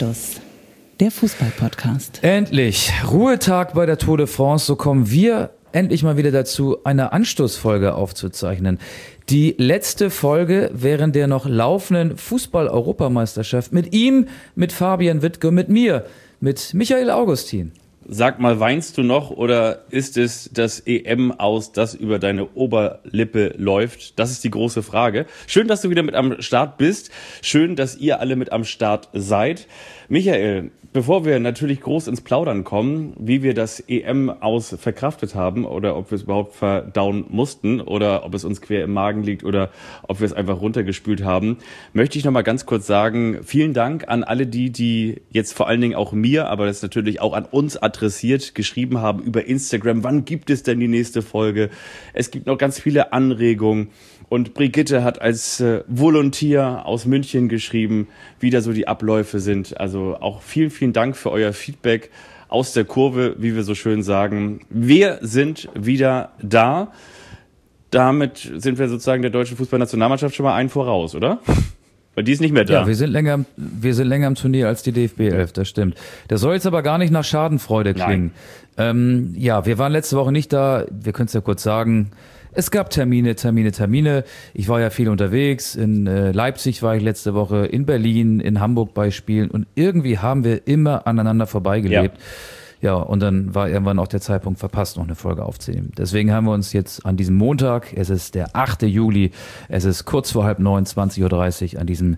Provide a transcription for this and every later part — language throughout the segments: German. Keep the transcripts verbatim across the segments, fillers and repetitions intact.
Anstoß, der Fußball-Podcast. Endlich, Ruhetag bei der Tour de France, so kommen wir endlich mal wieder dazu, eine Anstoßfolge aufzuzeichnen. Die letzte Folge während der noch laufenden Fußball-Europameisterschaft mit ihm, mit Fabian Wittke, mit mir, mit Michael Augustin. Sag mal, weinst du noch oder ist es das E M aus, das über deine Oberlippe läuft? Das ist die große Frage. Schön, dass du wieder mit am Start bist. Schön, dass ihr alle mit am Start seid. Michael, bevor wir natürlich groß ins Plaudern kommen, wie wir das E M aus verkraftet haben oder ob wir es überhaupt verdauen mussten oder ob es uns quer im Magen liegt oder ob wir es einfach runtergespült haben, möchte ich noch mal ganz kurz sagen, vielen Dank an alle die, die jetzt vor allen Dingen auch mir, aber das natürlich auch an uns adressiert, geschrieben haben über Instagram. Wann gibt es denn die nächste Folge? Es gibt noch ganz viele Anregungen. Und Brigitte hat als äh, Volontier aus München geschrieben, wie da so die Abläufe sind. Also auch vielen, vielen Dank für euer Feedback aus der Kurve, wie wir so schön sagen. Wir sind wieder da. Damit sind wir sozusagen der deutschen Fußballnationalmannschaft schon mal einen voraus, oder? Weil die ist nicht mehr da. Ja, wir sind länger, wir sind länger im Turnier als die D F B elf, das stimmt. Das soll jetzt aber gar nicht nach Schadenfreude klingen. Ähm, ja, wir waren letzte Woche nicht da. Wir können es ja kurz sagen. Es gab Termine, Termine, Termine. Ich war ja viel unterwegs. In äh, Leipzig war ich letzte Woche, in Berlin, in Hamburg bei Spielen. Und irgendwie haben wir immer aneinander vorbeigelebt. Ja. ja, und dann war irgendwann auch der Zeitpunkt verpasst, noch eine Folge aufzunehmen. Deswegen haben wir uns jetzt an diesem Montag, es ist der achte Juli, es ist kurz vor halb neun, zwanzig Uhr dreißig, an diesem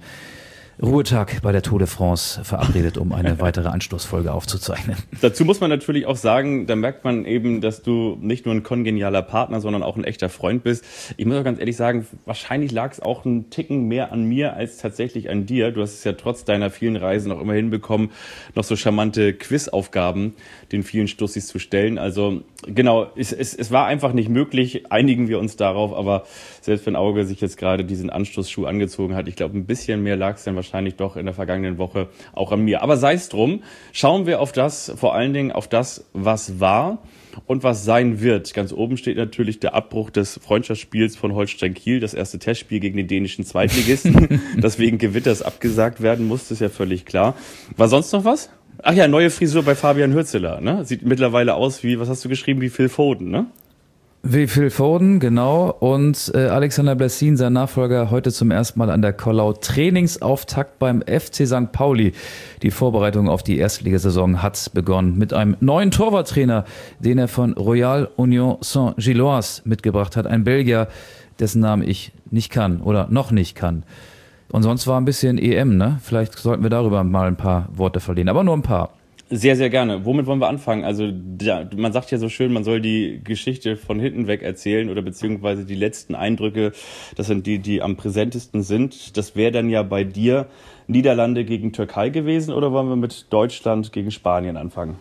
Ruhetag bei der Tour de France verabredet, um eine weitere Anstoßfolge aufzuzeichnen. Dazu muss man natürlich auch sagen, da merkt man eben, dass du nicht nur ein kongenialer Partner, sondern auch ein echter Freund bist. Ich muss auch ganz ehrlich sagen, wahrscheinlich lag es auch einen Ticken mehr an mir als tatsächlich an dir. Du hast es ja trotz deiner vielen Reisen auch immer hinbekommen, noch so charmante Quizaufgaben den vielen Stussis zu stellen. Also genau, es, es, es war einfach nicht möglich, einigen wir uns darauf, aber selbst wenn Auge sich jetzt gerade diesen Anstoßschuh angezogen hat, ich glaube, ein bisschen mehr lag es dann wahrscheinlich doch in der vergangenen Woche auch an mir. Aber sei es drum, schauen wir auf das, vor allen Dingen auf das, was war und was sein wird. Ganz oben steht natürlich der Abbruch des Freundschaftsspiels von Holstein Kiel, das erste Testspiel gegen den dänischen Zweitligisten, das wegen Gewitters abgesagt werden musste, ist ja völlig klar. War sonst noch was? Ach ja, neue Frisur bei Fabian Hürzeler, ne? Sieht mittlerweile aus wie, was hast du geschrieben, wie Phil Foden, ne? Wie Phil Foden, genau. Und äh, Alexander Blessin, sein Nachfolger, heute zum ersten Mal an der Kollau. Trainingsauftakt beim F C Sankt Pauli. Die Vorbereitung auf die Erstligasaison hat begonnen mit einem neuen Torwarttrainer, den er von Royal Union Saint-Gilloise mitgebracht hat. Ein Belgier, dessen Namen ich nicht kann oder noch nicht kann. Und sonst war ein bisschen E M, ne? Vielleicht sollten wir darüber mal ein paar Worte verlieren, aber nur ein paar. Sehr, sehr gerne. Womit wollen wir anfangen? Also da, man sagt ja so schön, man soll die Geschichte von hinten weg erzählen oder beziehungsweise die letzten Eindrücke, das sind die, die am präsentesten sind. Das wäre dann ja bei dir Niederlande gegen Türkei gewesen oder wollen wir mit Deutschland gegen Spanien anfangen?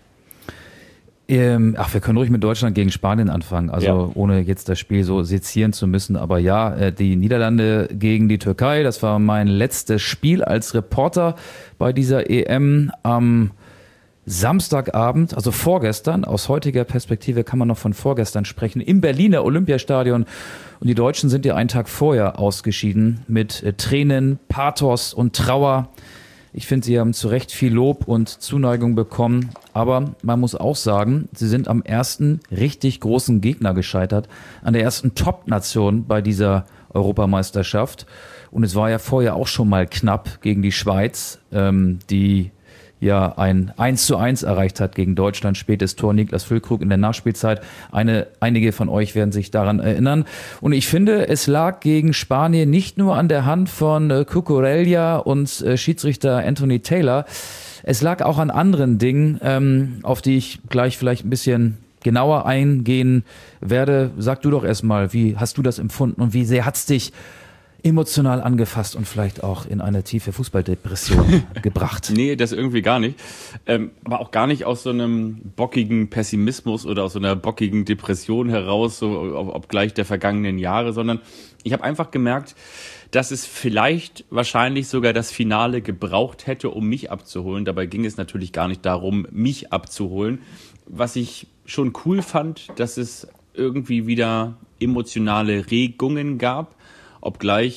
Ähm, ach, wir können ruhig mit Deutschland gegen Spanien anfangen, also ja. Ohne jetzt das Spiel so sezieren zu müssen. Aber ja, äh, die Niederlande gegen die Türkei, das war mein letztes Spiel als Reporter bei dieser E M am Samstagabend, also vorgestern. Aus heutiger Perspektive kann man noch von vorgestern sprechen, im Berliner Olympiastadion. Und die Deutschen sind ja einen Tag vorher ausgeschieden mit äh, Tränen, Pathos und Trauer. Ich finde, sie haben zu Recht viel Lob und Zuneigung bekommen, aber man muss auch sagen, sie sind am ersten richtig großen Gegner gescheitert, an der ersten Top-Nation bei dieser Europameisterschaft. Und es war ja vorher auch schon mal knapp gegen die Schweiz, ähm, die ja ein eins zu eins erreicht hat gegen Deutschland, spätes Tor Niklas Füllkrug in der Nachspielzeit. Eine, einige von euch werden sich daran erinnern. Und ich finde, es lag gegen Spanien nicht nur an der Hand von äh, Cucurella und äh, Schiedsrichter Anthony Taylor. Es lag auch an anderen Dingen, ähm, auf die ich gleich vielleicht ein bisschen genauer eingehen werde. Sag du doch erstmal, wie hast du das empfunden und wie sehr hat's dich emotional angefasst und vielleicht auch in eine tiefe Fußballdepression gebracht? Nee, das irgendwie gar nicht. Ähm, aber auch gar nicht aus so einem bockigen Pessimismus oder aus so einer bockigen Depression heraus, so obgleich der vergangenen Jahre, sondern ich habe einfach gemerkt, dass es vielleicht wahrscheinlich sogar das Finale gebraucht hätte, um mich abzuholen. Dabei ging es natürlich gar nicht darum, mich abzuholen. Was ich schon cool fand, dass es irgendwie wieder emotionale Regungen gab, obgleich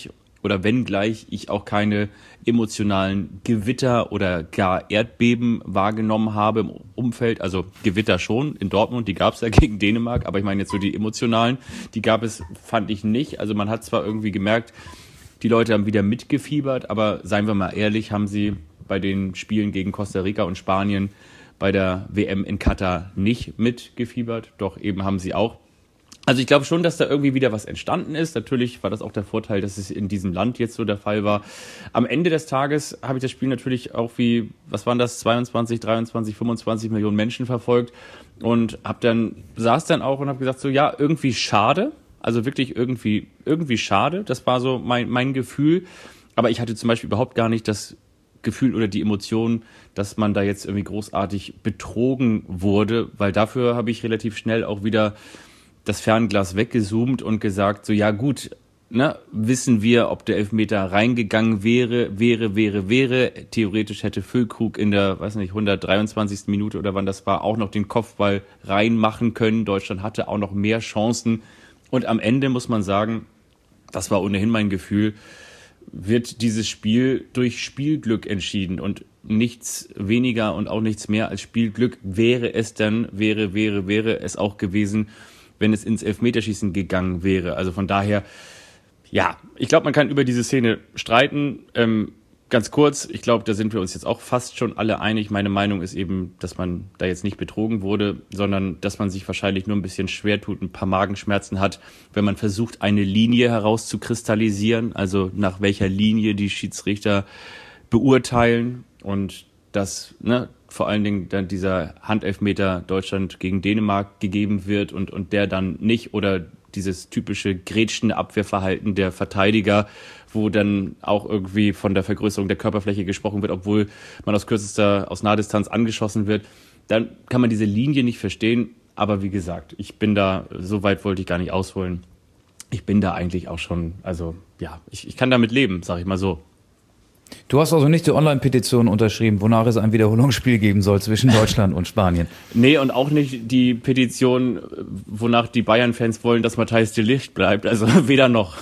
oder wenngleich ich auch keine emotionalen Gewitter oder gar Erdbeben wahrgenommen habe im Umfeld, also Gewitter schon in Dortmund, die gab es ja gegen Dänemark, aber ich meine jetzt so die emotionalen, die gab es, fand ich nicht. Also man hat zwar irgendwie gemerkt, die Leute haben wieder mitgefiebert, aber seien wir mal ehrlich, haben sie bei den Spielen gegen Costa Rica und Spanien bei der W M in Katar nicht mitgefiebert, doch eben haben sie auch. Also ich glaube schon, dass da irgendwie wieder was entstanden ist. Natürlich war das auch der Vorteil, dass es in diesem Land jetzt so der Fall war. Am Ende des Tages habe ich das Spiel natürlich auch wie, was waren das, zweiundzwanzig, dreiundzwanzig, fünfundzwanzig Millionen Menschen verfolgt und habe dann, saß dann auch und habe gesagt so, ja, irgendwie schade. Also wirklich irgendwie, irgendwie schade. Das war so mein, mein Gefühl. Aber ich hatte zum Beispiel überhaupt gar nicht das Gefühl oder die Emotion, dass man da jetzt irgendwie großartig betrogen wurde, weil dafür habe ich relativ schnell auch wieder das Fernglas weggezoomt und gesagt, so ja gut, ne, wissen wir, ob der Elfmeter reingegangen wäre, wäre, wäre, wäre. Theoretisch hätte Füllkrug in der, weiß nicht, hundertdreiundzwanzigsten Minute oder wann das war, auch noch den Kopfball reinmachen können. Deutschland hatte auch noch mehr Chancen. Und am Ende muss man sagen, das war ohnehin mein Gefühl, wird dieses Spiel durch Spielglück entschieden und nichts weniger und auch nichts mehr als Spielglück wäre es dann, wäre, wäre, wäre es auch gewesen, wenn es ins Elfmeterschießen gegangen wäre. Also von daher, ja, ich glaube, man kann über diese Szene streiten. Ähm, ganz kurz, ich glaube, da sind wir uns jetzt auch fast schon alle einig. Meine Meinung ist eben, dass man da jetzt nicht betrogen wurde, sondern dass man sich wahrscheinlich nur ein bisschen schwer tut, ein paar Magenschmerzen hat, wenn man versucht, eine Linie herauszukristallisieren, also nach welcher Linie die Schiedsrichter beurteilen und dass, ne, vor allen Dingen dann dieser Handelfmeter Deutschland gegen Dänemark gegeben wird und, und der dann nicht, oder dieses typische grätschende Abwehrverhalten der Verteidiger, wo dann auch irgendwie von der Vergrößerung der Körperfläche gesprochen wird, obwohl man aus kürzester, aus Nahdistanz angeschossen wird, dann kann man diese Linie nicht verstehen. Aber wie gesagt, ich bin da, so weit wollte ich gar nicht ausholen. Ich bin da eigentlich auch schon, also ja, ich, ich kann damit leben, sag ich mal so. Du hast also nicht die Online-Petition unterschrieben, wonach es ein Wiederholungsspiel geben soll zwischen Deutschland und Spanien. Nee, und auch nicht die Petition, wonach die Bayern-Fans wollen, dass Matthijs de Ligt bleibt. Also weder noch.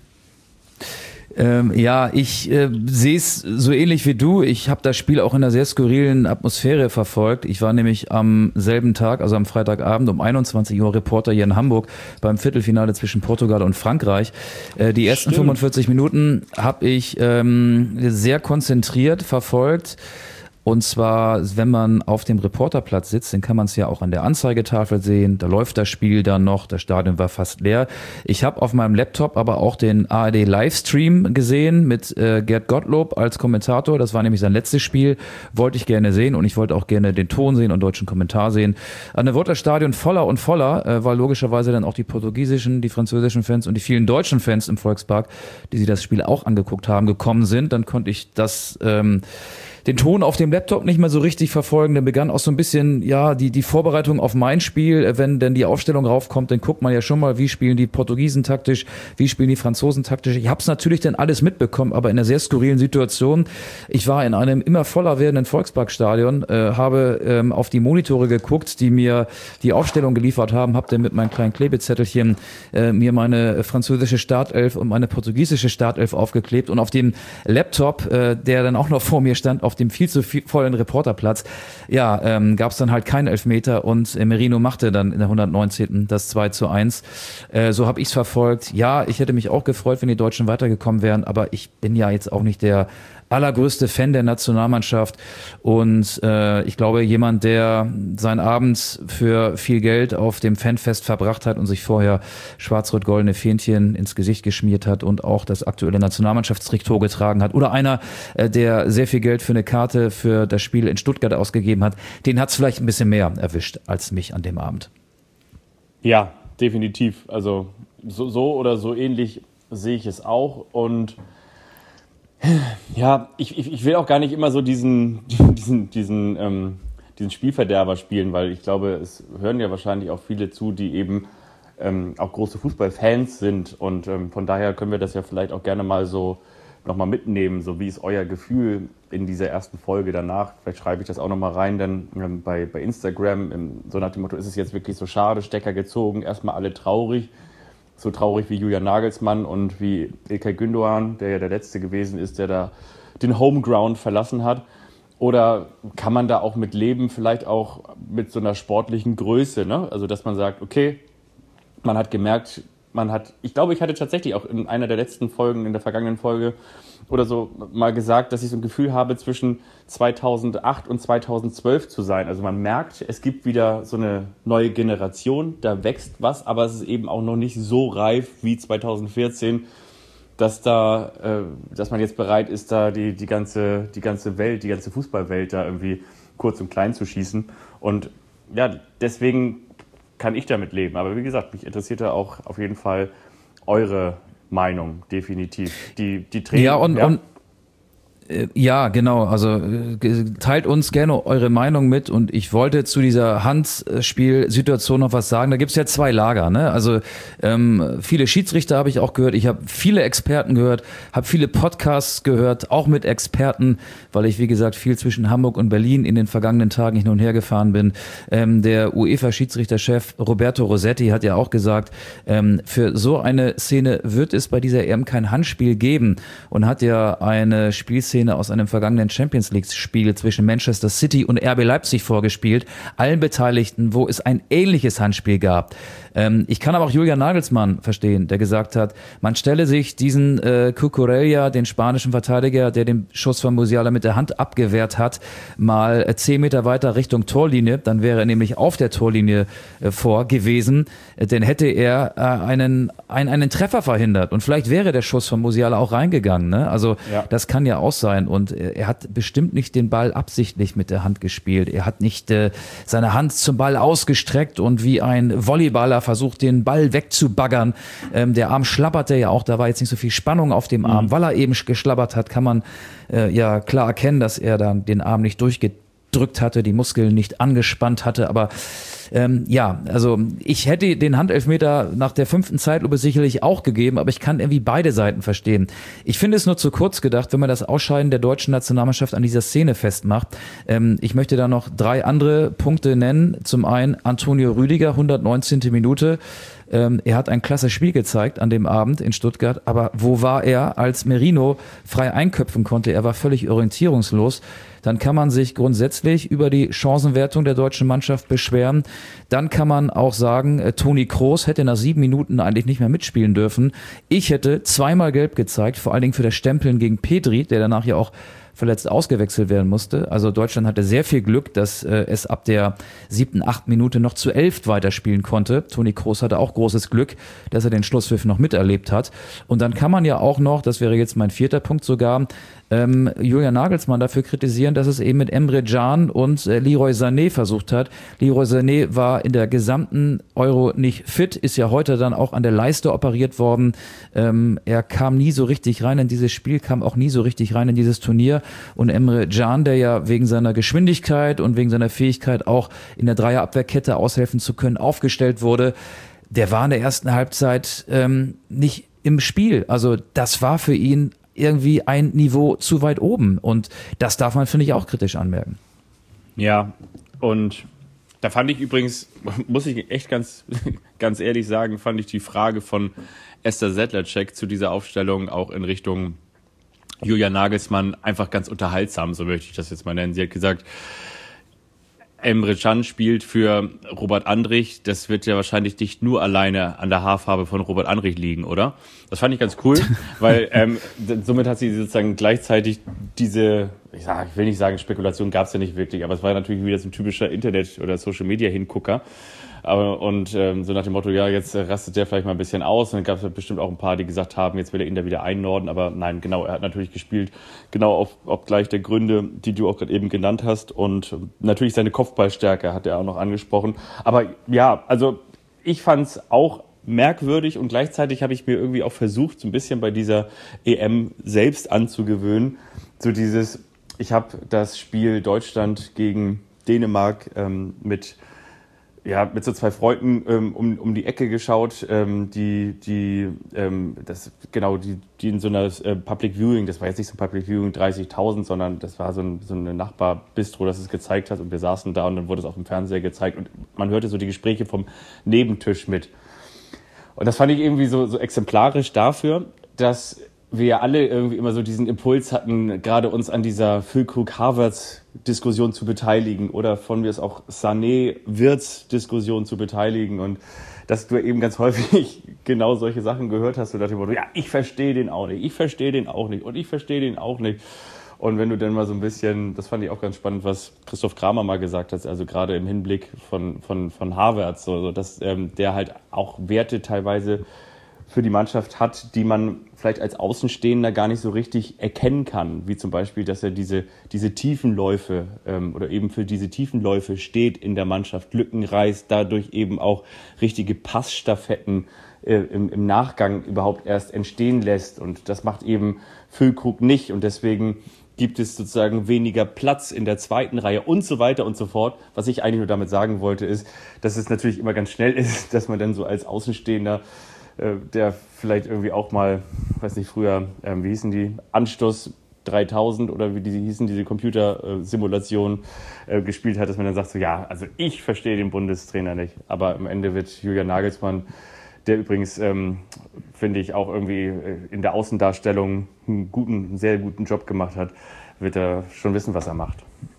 Ähm, ja, ich äh, sehe es so ähnlich wie du. Ich habe das Spiel auch in einer sehr skurrilen Atmosphäre verfolgt. Ich war nämlich am selben Tag, also am Freitagabend um einundzwanzig Uhr Reporter hier in Hamburg beim Viertelfinale zwischen Portugal und Frankreich. Äh, die ersten Stimmt. fünfundvierzig Minuten habe ich ähm, sehr konzentriert verfolgt. Und zwar, wenn man auf dem Reporterplatz sitzt, dann kann man es ja auch an der Anzeigetafel sehen. Da läuft das Spiel dann noch, das Stadion war fast leer. Ich habe auf meinem Laptop aber auch den A R D-Livestream gesehen mit äh, Gerd Gottlob als Kommentator. Das war nämlich sein letztes Spiel, wollte ich gerne sehen und ich wollte auch gerne den Ton sehen und deutschen Kommentar sehen. Dann wurde das Stadion voller und voller, äh, weil logischerweise dann auch die portugiesischen, die französischen Fans und die vielen deutschen Fans im Volkspark, die sich das Spiel auch angeguckt haben, gekommen sind. Dann konnte ich das... Ähm, den Ton auf dem Laptop nicht mehr so richtig verfolgen. Dann begann auch so ein bisschen, ja, die, die Vorbereitung auf mein Spiel. Wenn denn die Aufstellung raufkommt, dann guckt man ja schon mal, wie spielen die Portugiesen taktisch, wie spielen die Franzosen taktisch. Ich habe es natürlich dann alles mitbekommen, aber in einer sehr skurrilen Situation. Ich war in einem immer voller werdenden Volksparkstadion, äh, habe ähm, auf die Monitore geguckt, die mir die Aufstellung geliefert haben, habe dann mit meinem kleinen Klebezettelchen äh, mir meine französische Startelf und meine portugiesische Startelf aufgeklebt und auf dem Laptop, äh, der dann auch noch vor mir stand, auf dem viel zu viel, vollen Reporterplatz, ja, ähm, gab es dann halt keinen Elfmeter und äh, Merino machte dann in der hundertneunzehnten das zwei zu eins. Äh, so habe ich es verfolgt. Ja, ich hätte mich auch gefreut, wenn die Deutschen weitergekommen wären, aber ich bin ja jetzt auch nicht der allergrößte Fan der Nationalmannschaft und äh, ich glaube, jemand, der seinen Abend für viel Geld auf dem Fanfest verbracht hat und sich vorher schwarz-rot-goldene Fähnchen ins Gesicht geschmiert hat und auch das aktuelle Nationalmannschaftstrikot getragen hat oder einer, äh, der sehr viel Geld für eine Karte für das Spiel in Stuttgart ausgegeben hat, den hat es vielleicht ein bisschen mehr erwischt als mich an dem Abend. Ja, definitiv. Also so, so oder so ähnlich sehe ich es auch und ja, ich, ich, ich will auch gar nicht immer so diesen, diesen, diesen, ähm, diesen Spielverderber spielen, weil ich glaube, es hören ja wahrscheinlich auch viele zu, die eben ähm, auch große Fußballfans sind und ähm, von daher können wir das ja vielleicht auch gerne mal so nochmal mitnehmen, so wie ist euer Gefühl in dieser ersten Folge danach. Vielleicht schreibe ich das auch nochmal rein, dann ähm, bei, bei Instagram, ähm, so nach dem Motto, ist es jetzt wirklich so schade, Stecker gezogen, erstmal alle traurig so traurig wie Julian Nagelsmann und wie İlkay Gündoğan, der ja der Letzte gewesen ist, der da den Homeground verlassen hat? Oder kann man da auch mit leben, vielleicht auch mit so einer sportlichen Größe, ne? Also dass man sagt, okay, man hat gemerkt, man hat, ich glaube, ich hatte tatsächlich auch in einer der letzten Folgen, in der vergangenen Folge oder so mal gesagt, dass ich so ein Gefühl habe, zwischen zweitausendacht und zweitausendzwölf zu sein. Also man merkt, es gibt wieder so eine neue Generation, da wächst was, aber es ist eben auch noch nicht so reif wie zweitausendvierzehn, dass da, äh, dass man jetzt bereit ist, da die, die ganze, die ganze Welt, die ganze Fußballwelt da irgendwie kurz und klein zu schießen. Und ja, deswegen kann ich damit leben. Aber wie gesagt, mich interessiert da auch auf jeden Fall eure Meinung, definitiv. Die, die Trainer. Ja, und, ja. und ja, genau. Also teilt uns gerne eure Meinung mit und ich wollte zu dieser Handspielsituation noch was sagen. Da gibt's ja zwei Lager, ne? Also ähm, viele Schiedsrichter habe ich auch gehört. Ich habe viele Experten gehört, habe viele Podcasts gehört, auch mit Experten, weil ich, wie gesagt, viel zwischen Hamburg und Berlin in den vergangenen Tagen hin und her gefahren bin. Ähm, der UEFA-Schiedsrichterchef Roberto Rossetti hat ja auch gesagt, ähm, für so eine Szene wird es bei dieser E M kein Handspiel geben und hat ja eine Spielszene aus einem vergangenen Champions-League-Spiel zwischen Manchester City und R B Leipzig vorgespielt, allen Beteiligten, wo es ein ähnliches Handspiel gab. Ähm, ich kann aber auch Julian Nagelsmann verstehen, der gesagt hat, man stelle sich diesen äh, Cucurella, den spanischen Verteidiger, der den Schuss von Musiala mit der Hand abgewehrt hat, mal äh, zehn Meter weiter Richtung Torlinie, dann wäre er nämlich auf der Torlinie äh, vor gewesen, äh, denn hätte er äh, einen, ein, einen Treffer verhindert und vielleicht wäre der Schuss von Musiala auch reingegangen. Ne? Also ja. Das kann ja auch sein und äh, er hat bestimmt nicht den Ball absichtlich mit der Hand gespielt. Er hat nicht äh, seine Hand zum Ball ausgestreckt und wie ein Volleyballer versucht, den Ball wegzubaggern. Ähm, der Arm schlabberte ja auch, da war jetzt nicht so viel Spannung auf dem Arm. Mhm. Weil er eben geschlabbert hat, kann man äh, ja klar erkennen, dass er dann den Arm nicht durchgedrückt hatte, die Muskeln nicht angespannt hatte, aber Ähm, ja, also ich hätte den Handelfmeter nach der fünften Zeitlupe sicherlich auch gegeben, aber ich kann irgendwie beide Seiten verstehen. Ich finde es nur zu kurz gedacht, wenn man das Ausscheiden der deutschen Nationalmannschaft an dieser Szene festmacht. Ähm, ich möchte da noch drei andere Punkte nennen. Zum einen Antonio Rüdiger, hundertneunzehnte Minute. Ähm, er hat ein klasse Spiel gezeigt an dem Abend in Stuttgart, aber wo war er, als Merino frei einköpfen konnte? Er war völlig orientierungslos. Dann kann man sich grundsätzlich über die Chancenwertung der deutschen Mannschaft beschweren. Dann kann man auch sagen, äh, Toni Kroos hätte nach sieben Minuten eigentlich nicht mehr mitspielen dürfen. Ich hätte zweimal gelb gezeigt, vor allen Dingen für das Stempeln gegen Pedri, der danach ja auch verletzt ausgewechselt werden musste. Also Deutschland hatte sehr viel Glück, dass äh, es ab der siebten, achten Minute noch zu elf weiterspielen konnte. Toni Kroos hatte auch großes Glück, dass er den Schlusspfiff noch miterlebt hat. Und dann kann man ja auch noch, das wäre jetzt mein vierter Punkt sogar, ähm, Julian Nagelsmann dafür kritisieren, dass es eben mit Emre Can und äh, Leroy Sané versucht hat. Leroy Sané war in der gesamten Euro nicht fit, ist ja heute dann auch an der Leiste operiert worden. Ähm, er kam nie so richtig rein in dieses Spiel, kam auch nie so richtig rein in dieses Turnier. Und Emre Can, der ja wegen seiner Geschwindigkeit und wegen seiner Fähigkeit auch in der Dreierabwehrkette aushelfen zu können, aufgestellt wurde, der war in der ersten Halbzeit ähm, nicht im Spiel. Also das war für ihn irgendwie ein Niveau zu weit oben. Und das darf man, finde ich, auch kritisch anmerken. Ja, und da fand ich übrigens, muss ich echt ganz, ganz ehrlich sagen, fand ich die Frage von Esther Sedlacek zu dieser Aufstellung auch in Richtung Julian Nagelsmann einfach ganz unterhaltsam, so möchte ich das jetzt mal nennen. Sie hat gesagt, Emre Can spielt für Robert Andrich. Das wird ja wahrscheinlich nicht nur alleine an der Haarfarbe von Robert Andrich liegen, oder? Das fand ich ganz cool, weil ähm, somit hat sie sozusagen gleichzeitig diese, ich, sag, ich will nicht sagen, Spekulation gab es ja nicht wirklich, aber es war natürlich wieder so ein typischer Internet- oder Social-Media-Hingucker. Aber, und ähm, so nach dem Motto, ja, jetzt rastet der vielleicht mal ein bisschen aus. Und dann gab es bestimmt auch ein paar, die gesagt haben, jetzt will er ihn da wieder einnorden. Aber nein, genau, er hat natürlich gespielt, genau auf, auf gleich der Gründe, die du auch gerade eben genannt hast. Und natürlich seine Kopfballstärke hat er auch noch angesprochen. Aber ja, also ich fand es auch merkwürdig und gleichzeitig habe ich mir irgendwie auch versucht, so ein bisschen bei dieser E M selbst anzugewöhnen. So dieses, ich habe das Spiel Deutschland gegen Dänemark ähm, mit Ja, mit so zwei Freunden ähm, um, um die Ecke geschaut, ähm, die, die, ähm, das, genau, die, die in so einer äh, Public Viewing, das war jetzt nicht so ein Public Viewing dreißigtausend, sondern das war so, ein, so eine Nachbarbistro, das es gezeigt hat und wir saßen da und dann wurde es auf dem Fernseher gezeigt und man hörte so die Gespräche vom Nebentisch mit. Und das fand ich irgendwie so, so exemplarisch dafür, dass wir ja alle irgendwie immer so diesen Impuls hatten, gerade uns an dieser Füllkrug-Havertz-Diskussion zu beteiligen oder von mir ist auch Sané-Wirtz-Diskussion zu beteiligen und dass du eben ganz häufig genau solche Sachen gehört hast, so nach dem Motto, ja, ich verstehe den auch nicht, ich verstehe den auch nicht und ich verstehe den auch nicht. Und wenn du dann mal so ein bisschen, das fand ich auch ganz spannend, was Christoph Kramer mal gesagt hat, also gerade im Hinblick von, von, von Havertz, so, dass ähm, der halt auch Werte teilweise für die Mannschaft hat, die man vielleicht als Außenstehender gar nicht so richtig erkennen kann, wie zum Beispiel, dass er diese, diese Tiefenläufe ähm, oder eben für diese Tiefenläufe steht in der Mannschaft, Lücken reißt, dadurch eben auch richtige Passstaffetten äh, im, im Nachgang überhaupt erst entstehen lässt und das macht eben Füllkrug nicht und deswegen gibt es sozusagen weniger Platz in der zweiten Reihe und so weiter und so fort. Was ich eigentlich nur damit sagen wollte, ist, dass es natürlich immer ganz schnell ist, dass man dann so als Außenstehender der vielleicht irgendwie auch mal, weiß nicht, früher, ähm, wie hießen die, Anstoß dreitausend oder wie die hießen, diese Computersimulation äh, gespielt hat, dass man dann sagt so, ja, also ich verstehe den Bundestrainer nicht. Aber am Ende wird Julian Nagelsmann, der übrigens, ähm, finde ich, auch irgendwie in der Außendarstellung einen guten, einen sehr guten Job gemacht hat, wird er schon wissen, was er macht.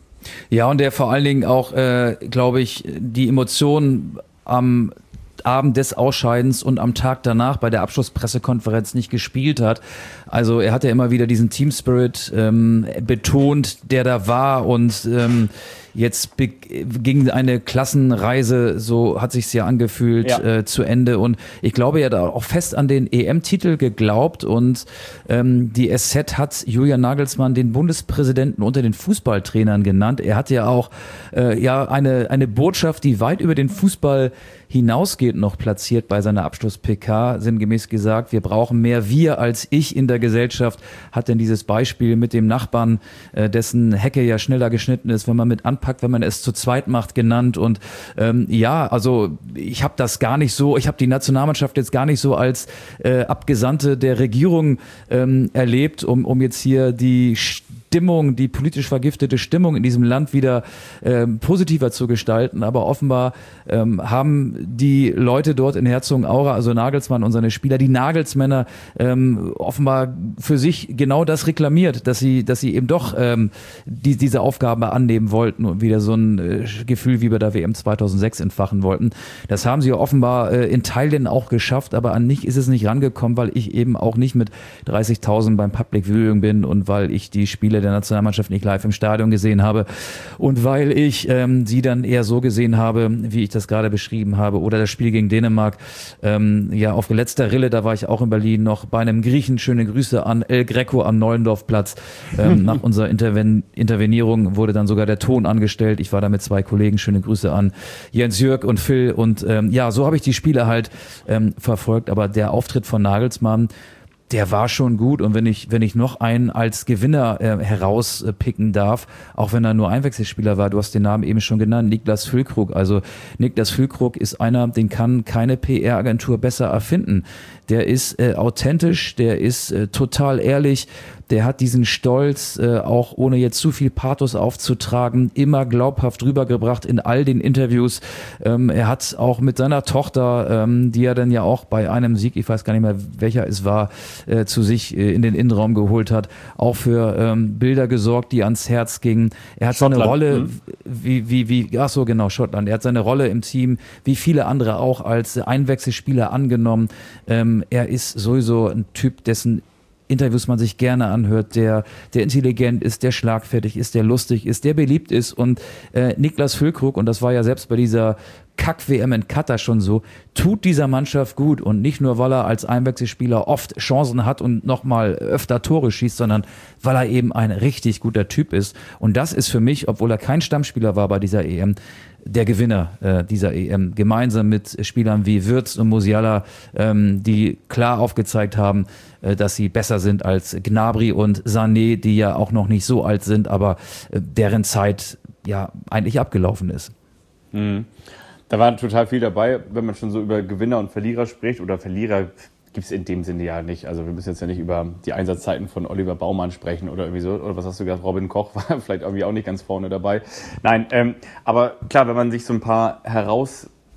Ja, und der vor allen Dingen auch, äh, glaube ich, die Emotionen am Abend des Ausscheidens und am Tag danach bei der Abschlusspressekonferenz nicht gespielt hat. Also er hat ja immer wieder diesen Team Spirit ähm, betont, der da war und ähm, jetzt be- ging eine Klassenreise, so hat sich's ja angefühlt, ja. Äh, zu Ende und ich glaube, er hat auch fest an den E M-Titel geglaubt und ähm, die S Z hat Julian Nagelsmann den Bundespräsidenten unter den Fußballtrainern genannt. Er hat ja auch äh, ja eine eine Botschaft, die weit über den Fußball hinausgeht, noch platziert bei seiner Abschluss-P K, sinngemäß gesagt, wir brauchen mehr wir als ich in der Gesellschaft, hat denn dieses Beispiel mit dem Nachbarn, äh, dessen Hecke ja schneller geschnitten ist, wenn man mit anpackt, wenn man es zu zweit macht, genannt und ähm, ja, also ich habe das gar nicht so, ich habe die Nationalmannschaft jetzt gar nicht so als äh, Abgesandte der Regierung ähm, erlebt, um, um jetzt hier die Stimmung, die politisch vergiftete Stimmung in diesem Land wieder ähm, positiver zu gestalten. Aber offenbar ähm, haben die Leute dort in Herzogenaurach, also Nagelsmann und seine Spieler, die Nagelsmänner ähm, offenbar für sich genau das reklamiert, dass sie, dass sie eben doch ähm, die, diese Aufgabe annehmen wollten und wieder so ein äh, Gefühl wie bei der W M zweitausendsechs entfachen wollten. Das haben sie offenbar äh, in Teilen auch geschafft, aber an mich ist es nicht rangekommen, weil ich eben auch nicht mit dreißigtausend beim Public Viewing bin und weil ich die Spiele der Nationalmannschaft nicht live im Stadion gesehen habe und weil ich ähm, sie dann eher so gesehen habe, wie ich das gerade beschrieben habe, oder das Spiel gegen Dänemark, ähm, ja auf letzter Rille, da war ich auch in Berlin noch bei einem Griechen, schöne Grüße an El Greco am Neulendorfplatz. Ähm, nach unserer Interven- Intervenierung wurde dann sogar der Ton angestellt. Ich war da mit zwei Kollegen, schöne Grüße an Jens Jörg und Phil und ähm, ja, so habe ich die Spiele halt ähm, verfolgt, aber der Auftritt von Nagelsmann, der war schon gut und wenn ich wenn ich noch einen als Gewinner äh, herauspicken darf, auch wenn er nur Einwechselspieler war, du hast den Namen eben schon genannt, Niklas Füllkrug. Also Niklas Füllkrug ist einer, den kann keine P R-Agentur besser erfinden. Der ist äh, authentisch, der ist äh, total ehrlich, der hat diesen Stolz, äh, auch ohne jetzt zu viel Pathos aufzutragen, immer glaubhaft rübergebracht in all den Interviews. Ähm, er hat auch mit seiner Tochter, ähm, die er dann ja auch bei einem Sieg, ich weiß gar nicht mehr welcher es war, äh, zu sich äh, in den Innenraum geholt hat, auch für ähm, Bilder gesorgt, die ans Herz gingen. Er hat Schottland, seine Rolle, hm? wie, wie, wie, ach so, genau, Schottland. Er hat seine Rolle im Team, wie viele andere auch, als Einwechselspieler angenommen. Ähm, er ist sowieso ein Typ, dessen Interviews man sich gerne anhört, der, der intelligent ist, der schlagfertig ist, der lustig ist, der beliebt ist und äh, Niklas Füllkrug, und das war ja selbst bei dieser Kack-W M in Katar schon so, tut dieser Mannschaft gut und nicht nur, weil er als Einwechselspieler oft Chancen hat und nochmal öfter Tore schießt, sondern weil er eben ein richtig guter Typ ist und das ist für mich, obwohl er kein Stammspieler war bei dieser E M, der Gewinner äh, dieser E M, gemeinsam mit Spielern wie Wirtz und Musiala, ähm, die klar aufgezeigt haben, äh, dass sie besser sind als Gnabry und Sané, die ja auch noch nicht so alt sind, aber äh, deren Zeit ja eigentlich abgelaufen ist. Mhm. Da war total viel dabei, wenn man schon so über Gewinner und Verlierer spricht, oder Verlierer gibt es in dem Sinne ja nicht. Also wir müssen jetzt ja nicht über die Einsatzzeiten von Oliver Baumann sprechen oder irgendwie so. Oder was hast du gesagt, Robin Koch war vielleicht irgendwie auch nicht ganz vorne dabei. Nein, ähm, aber klar, wenn man sich so ein paar heraus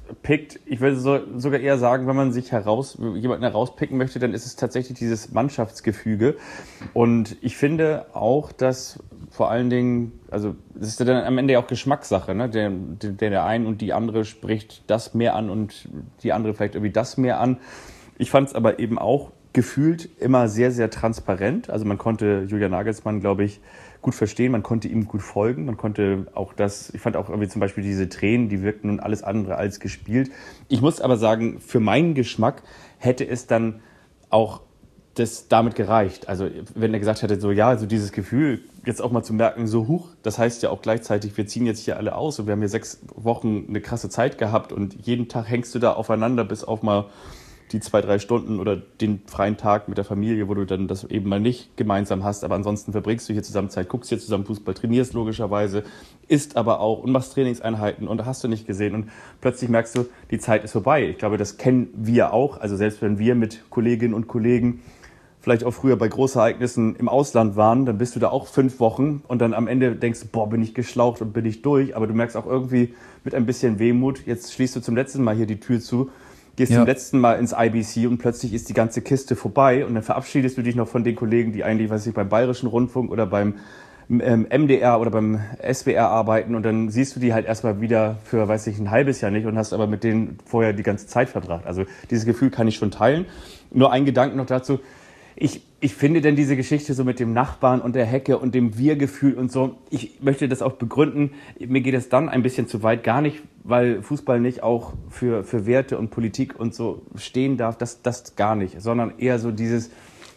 herauspickt, ich würde so, sogar eher sagen, wenn man sich heraus, jemanden herauspicken möchte, dann ist es tatsächlich dieses Mannschaftsgefüge. Und ich finde auch, dass vor allen Dingen, also es ist ja dann am Ende ja auch Geschmackssache, ne? Der, der, der ein und die andere spricht das mehr an und die andere vielleicht irgendwie das mehr an. Ich fand es aber eben auch gefühlt immer sehr, sehr transparent. Also man konnte Julian Nagelsmann, glaube ich, gut verstehen, man konnte ihm gut folgen, man konnte auch das, ich fand auch irgendwie zum Beispiel diese Tränen, die wirkten nun alles andere als gespielt. Ich muss aber sagen, für meinen Geschmack hätte es dann auch das damit gereicht. Also wenn er gesagt hätte, so ja, also dieses Gefühl, jetzt auch mal zu merken, so huch, das heißt ja auch gleichzeitig, wir ziehen jetzt hier alle aus und wir haben hier sechs Wochen eine krasse Zeit gehabt und jeden Tag hängst du da aufeinander, bis auf mal die zwei, drei Stunden oder den freien Tag mit der Familie, wo du dann das eben mal nicht gemeinsam hast, aber ansonsten verbringst du hier zusammen Zeit, guckst hier zusammen Fußball, trainierst logischerweise, isst aber auch und machst Trainingseinheiten und hast du nicht gesehen und plötzlich merkst du, die Zeit ist vorbei. Ich glaube, das kennen wir auch, also selbst wenn wir mit Kolleginnen und Kollegen vielleicht auch früher bei Großereignissen im Ausland waren, dann bist du da auch fünf Wochen und dann am Ende denkst du, boah, bin ich geschlaucht und bin ich durch, aber du merkst auch irgendwie mit ein bisschen Wehmut, jetzt schließt du zum letzten Mal hier die Tür zu, gehst ja. zum letzten Mal ins I B C und plötzlich ist die ganze Kiste vorbei und dann verabschiedest du dich noch von den Kollegen, die eigentlich, weiß ich, beim Bayerischen Rundfunk oder beim ähm, M D R oder beim S W R arbeiten und dann siehst du die halt erstmal wieder für, weiß ich, ein halbes Jahr nicht und hast aber mit denen vorher die ganze Zeit verbracht. Also dieses Gefühl kann ich schon teilen. Nur ein Gedanken noch dazu. Ich, ich finde denn diese Geschichte so mit dem Nachbarn und der Hecke und dem Wir-Gefühl und so, ich möchte das auch begründen. Mir geht es dann ein bisschen zu weit, gar nicht, weil Fußball nicht auch für, für Werte und Politik und so stehen darf, das, das gar nicht, sondern eher so dieses,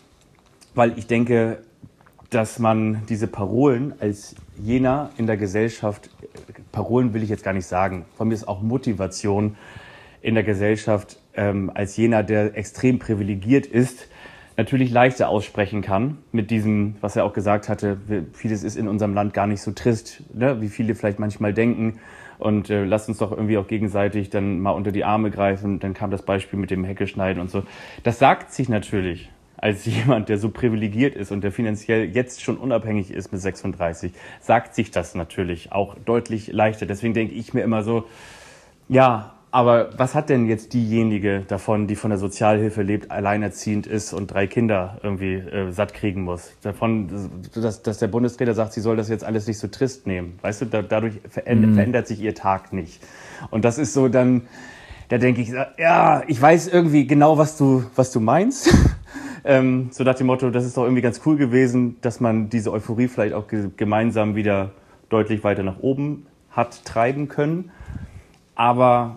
weil ich denke, dass man diese Parolen als jener in der Gesellschaft, Parolen will ich jetzt gar nicht sagen, von mir ist auch Motivation in der Gesellschaft, ähm, als jener, der extrem privilegiert ist, natürlich leichter aussprechen kann mit diesem, was er auch gesagt hatte, vieles ist in unserem Land gar nicht so trist, ne? Wie viele vielleicht manchmal denken und äh, lasst uns doch irgendwie auch gegenseitig dann mal unter die Arme greifen. Dann kam das Beispiel mit dem Hecke schneiden und so. Das sagt sich natürlich als jemand, der so privilegiert ist und der finanziell jetzt schon unabhängig ist mit sechsunddreißig, sagt sich das natürlich auch deutlich leichter. Deswegen denke ich mir immer so, ja, aber was hat denn jetzt diejenige davon, die von der Sozialhilfe lebt, alleinerziehend ist und drei Kinder irgendwie äh, satt kriegen muss? Davon, dass, dass der Bundestrainer sagt, sie soll das jetzt alles nicht so trist nehmen. Weißt du, da, dadurch verändert, mhm. verändert sich ihr Tag nicht. Und das ist so dann, da denke ich, ja, ich weiß irgendwie genau, was du, was du meinst. ähm, so nach dem Motto, das ist doch irgendwie ganz cool gewesen, dass man diese Euphorie vielleicht auch ge- gemeinsam wieder deutlich weiter nach oben hat treiben können. Aber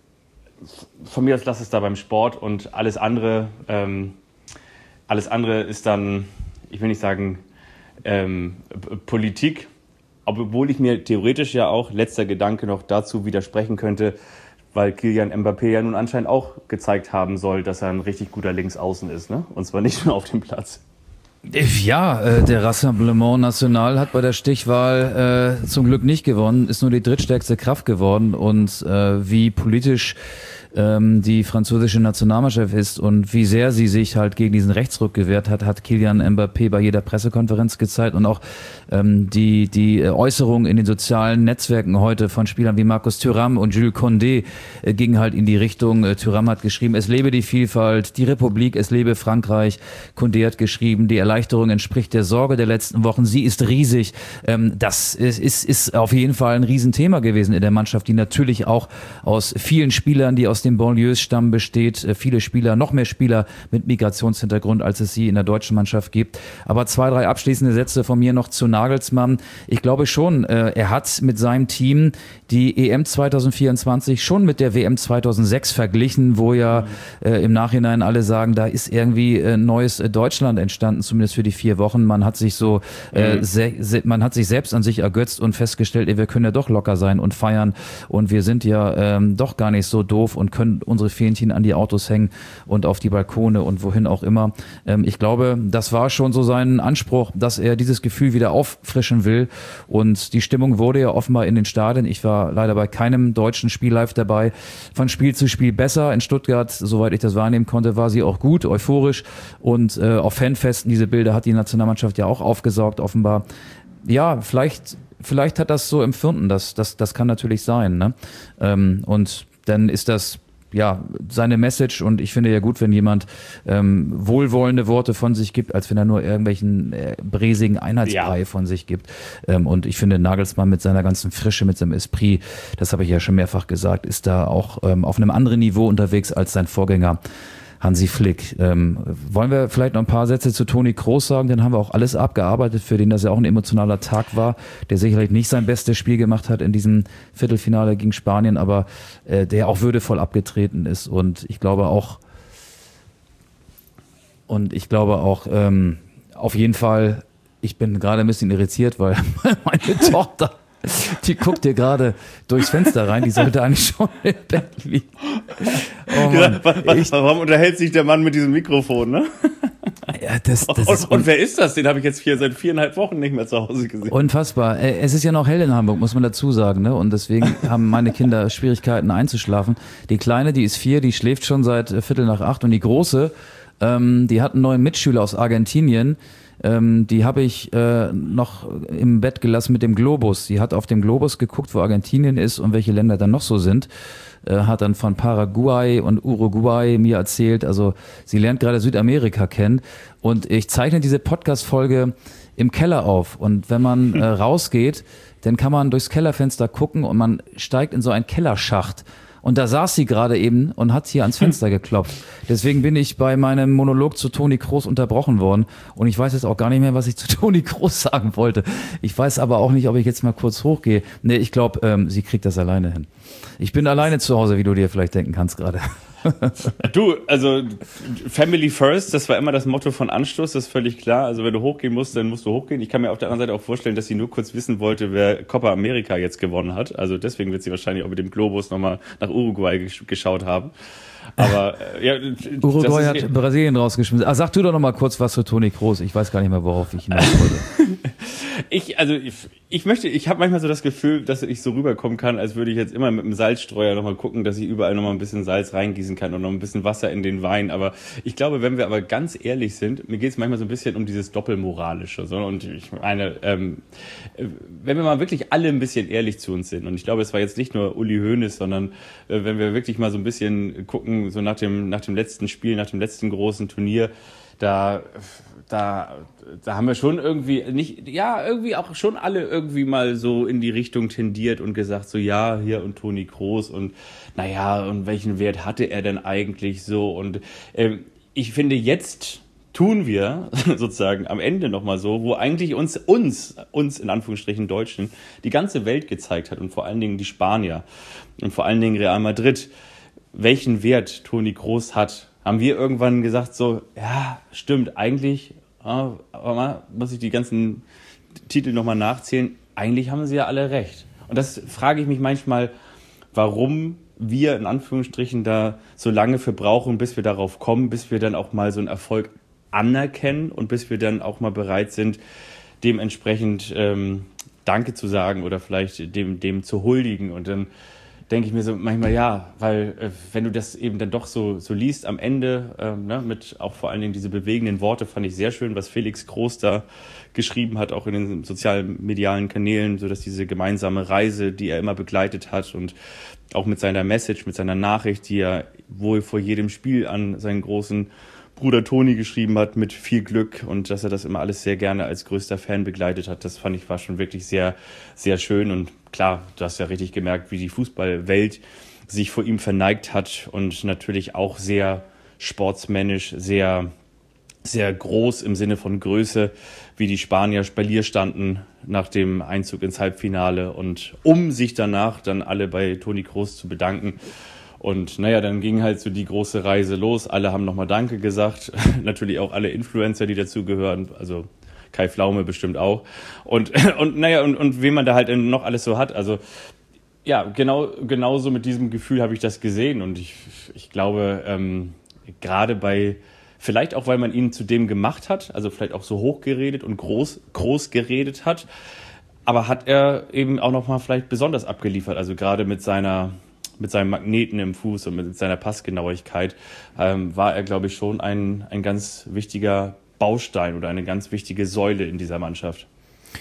von mir aus lass es da beim Sport und alles andere, ähm, alles andere ist dann, ich will nicht sagen ähm, Politik, obwohl ich mir theoretisch ja auch, letzter Gedanke noch dazu widersprechen könnte, weil Kylian Mbappé ja nun anscheinend auch gezeigt haben soll, dass er ein richtig guter Linksaußen ist, ne? Und zwar nicht nur auf dem Platz. Ja, äh, der Rassemblement National hat bei der Stichwahl äh, zum Glück nicht gewonnen, ist nur die drittstärkste Kraft geworden und äh, wie politisch ähm, die französische Nationalmannschaft ist und wie sehr sie sich halt gegen diesen Rechtsruck gewehrt hat, hat Kylian Mbappé bei jeder Pressekonferenz gezeigt und auch ähm, die die Äußerungen in den sozialen Netzwerken heute von Spielern wie Marcus Thuram und Jules Condé äh, gingen halt in die Richtung. Äh, Thuram hat geschrieben, es lebe die Vielfalt, die Republik, es lebe Frankreich. Condé hat geschrieben, die Erleichterung entspricht der Sorge der letzten Wochen, sie ist riesig. Ähm, das ist, ist, ist auf jeden Fall ein Riesenthema gewesen in der Mannschaft, die natürlich auch aus vielen Spielern, die aus dem Banlieues-Stamm besteht, äh, viele Spieler, noch mehr Spieler mit Migrationshintergrund, als es sie in der deutschen Mannschaft gibt. Aber zwei, drei abschließende Sätze von mir noch zu Nagelsmann. Ich glaube schon, äh, er hat mit seinem Team die E M zwanzig vierundzwanzig schon mit der W M zweitausendsechs verglichen, wo ja äh, im Nachhinein alle sagen, da ist irgendwie äh, neues äh, Deutschland entstanden, zumindest für die vier Wochen. Man hat sich so, äh, mhm. se- se- man hat sich selbst an sich ergötzt und festgestellt, ey, wir können ja doch locker sein und feiern und wir sind ja ähm, doch gar nicht so doof und können unsere Fähnchen an die Autos hängen und auf die Balkone und wohin auch immer. Ähm, ich glaube, das war schon so sein Anspruch, dass er dieses Gefühl wieder auffrischen will und die Stimmung wurde ja offenbar in den Stadien. Ich war leider bei keinem deutschen Spiel live dabei. Von Spiel zu Spiel besser. In Stuttgart, soweit ich das wahrnehmen konnte, war sie auch gut, euphorisch und äh, auf Fanfesten, diese Bilder hat die Nationalmannschaft ja auch aufgesaugt, offenbar. Ja, vielleicht, vielleicht hat das so empfunden, das, das, das kann natürlich sein, ne? Ähm, und dann ist das ja seine Message und ich finde ja gut, wenn jemand ähm, wohlwollende Worte von sich gibt, als wenn er nur irgendwelchen äh, bräsigen Einheitsbrei ja. von sich gibt. Ähm, und ich finde, Nagelsmann mit seiner ganzen Frische, mit seinem Esprit, das habe ich ja schon mehrfach gesagt, ist da auch ähm, auf einem anderen Niveau unterwegs als sein Vorgänger Hansi Flick. Ähm, wollen wir vielleicht noch ein paar Sätze zu Toni Kroos sagen? Dann haben wir auch alles abgearbeitet, für den das ja auch ein emotionaler Tag war, der sicherlich nicht sein bestes Spiel gemacht hat in diesem Viertelfinale gegen Spanien, aber äh, der auch würdevoll abgetreten ist. Und ich glaube auch, und ich glaube auch, ähm, auf jeden Fall, ich bin gerade ein bisschen irritiert, weil meine Tochter, die guckt dir gerade durchs Fenster rein, die sollte eigentlich schon im Bett liegen. Oh Mann, ja, ich, warum unterhält sich der Mann mit diesem Mikrofon, ne? Ja, das, das und, ist und wer ist das? Den habe ich jetzt hier seit viereinhalb Wochen nicht mehr zu Hause gesehen. Unfassbar. Es ist ja noch hell in Hamburg, muss man dazu sagen, ne? Und deswegen haben meine Kinder Schwierigkeiten einzuschlafen. Die Kleine, die ist vier, die schläft schon seit Viertel nach acht und die Große, ähm, die hat einen neuen Mitschüler aus Argentinien. Ähm, die habe ich äh, noch im Bett gelassen mit dem Globus. Sie hat auf dem Globus geguckt, wo Argentinien ist und welche Länder dann noch so sind. Äh, hat dann von Paraguay und Uruguay mir erzählt. Also sie lernt gerade Südamerika kennen. Und ich zeichne diese Podcast-Folge im Keller auf. Und wenn man äh, rausgeht, dann kann man durchs Kellerfenster gucken und man steigt in so einen Kellerschacht. Und da saß sie gerade eben und hat hier ans Fenster geklopft. Deswegen bin ich bei meinem Monolog zu Toni Kroos unterbrochen worden. Und ich weiß jetzt auch gar nicht mehr, was ich zu Toni Kroos sagen wollte. Ich weiß aber auch nicht, ob ich jetzt mal kurz hochgehe. Nee, ich glaube, ähm, sie kriegt das alleine hin. Ich bin alleine zu Hause, wie du dir vielleicht denken kannst gerade. Du, also Family First, das war immer das Motto von Anstoß, das ist völlig klar. Also wenn du hochgehen musst, dann musst du hochgehen. Ich kann mir auf der anderen Seite auch vorstellen, dass sie nur kurz wissen wollte, wer Copa America jetzt gewonnen hat. Also deswegen wird sie wahrscheinlich auch mit dem Globus nochmal nach Uruguay gesch- geschaut haben. Aber äh, ja, Uruguay hat ist, Brasilien rausgeschmissen. Ah, sag du doch noch mal kurz was zu Toni Kroos. Ich weiß gar nicht mehr, worauf ich hinaus wollte. ich, also ich, ich möchte, ich habe manchmal so das Gefühl, dass ich so rüberkommen kann, als würde ich jetzt immer mit dem Salzstreuer nochmal gucken, dass ich überall nochmal ein bisschen Salz reingießen kann und noch ein bisschen Wasser in den Wein. Aber ich glaube, wenn wir aber ganz ehrlich sind, mir geht es manchmal so ein bisschen um dieses Doppelmoralische. So. Und ich meine, ähm, wenn wir mal wirklich alle ein bisschen ehrlich zu uns sind, und ich glaube, es war jetzt nicht nur Uli Hoeneß, sondern äh, wenn wir wirklich mal so ein bisschen gucken, so nach dem, nach dem letzten Spiel, nach dem letzten großen Turnier, da, da, da haben wir schon irgendwie nicht, ja, irgendwie auch schon alle irgendwie mal so in die Richtung tendiert und gesagt, so, ja, hier und Toni Kroos und, naja, und welchen Wert hatte er denn eigentlich so? Und ähm, ich finde, jetzt tun wir sozusagen am Ende nochmal so, wo eigentlich uns, uns, uns in Anführungsstrichen Deutschen, die ganze Welt gezeigt hat und vor allen Dingen die Spanier und vor allen Dingen Real Madrid, welchen Wert Toni Kroos hat, haben wir irgendwann gesagt so, ja, stimmt, eigentlich, aber mal, muss ich die ganzen Titel nochmal nachzählen, eigentlich haben sie ja alle recht. Und das frage ich mich manchmal, warum wir in Anführungsstrichen da so lange für brauchen, bis wir darauf kommen, bis wir dann auch mal so einen Erfolg anerkennen und bis wir dann auch mal bereit sind, dementsprechend ähm, Danke zu sagen oder vielleicht dem, dem zu huldigen. Und dann denke ich mir so manchmal, ja, weil äh, wenn du das eben dann doch so, so liest am Ende, ähm, ne, mit auch vor allen Dingen diese bewegenden Worte, fand ich sehr schön, was Felix Kroos da geschrieben hat, auch in den sozialen medialen Kanälen, so dass diese gemeinsame Reise, die er immer begleitet hat und auch mit seiner Message, mit seiner Nachricht, die er wohl vor jedem Spiel an seinen großen Bruder Toni geschrieben hat, mit viel Glück und dass er das immer alles sehr gerne als größter Fan begleitet hat, das fand ich war schon wirklich sehr, sehr schön und klar, du hast ja richtig gemerkt, wie die Fußballwelt sich vor ihm verneigt hat und natürlich auch sehr sportsmännisch, sehr, sehr groß im Sinne von Größe, wie die Spanier Spalier standen nach dem Einzug ins Halbfinale und um sich danach dann alle bei Toni Kroos zu bedanken. Und naja, dann ging halt so die große Reise los. Alle haben nochmal Danke gesagt. Natürlich auch alle Influencer, die dazugehören. Also Kai Pflaume bestimmt auch. Und, und naja, und, und wen man da halt noch alles so hat. Also ja, genau genauso mit diesem Gefühl habe ich das gesehen. Und ich, ich glaube, ähm, gerade bei, vielleicht auch, weil man ihn zu dem gemacht hat, also vielleicht auch so hoch geredet und groß, groß geredet hat, aber hat er eben auch nochmal vielleicht besonders abgeliefert. Also gerade mit seiner... mit seinem Magneten im Fuß und mit seiner Passgenauigkeit ähm, war er, glaube ich, schon ein, ein ganz wichtiger Baustein oder eine ganz wichtige Säule in dieser Mannschaft.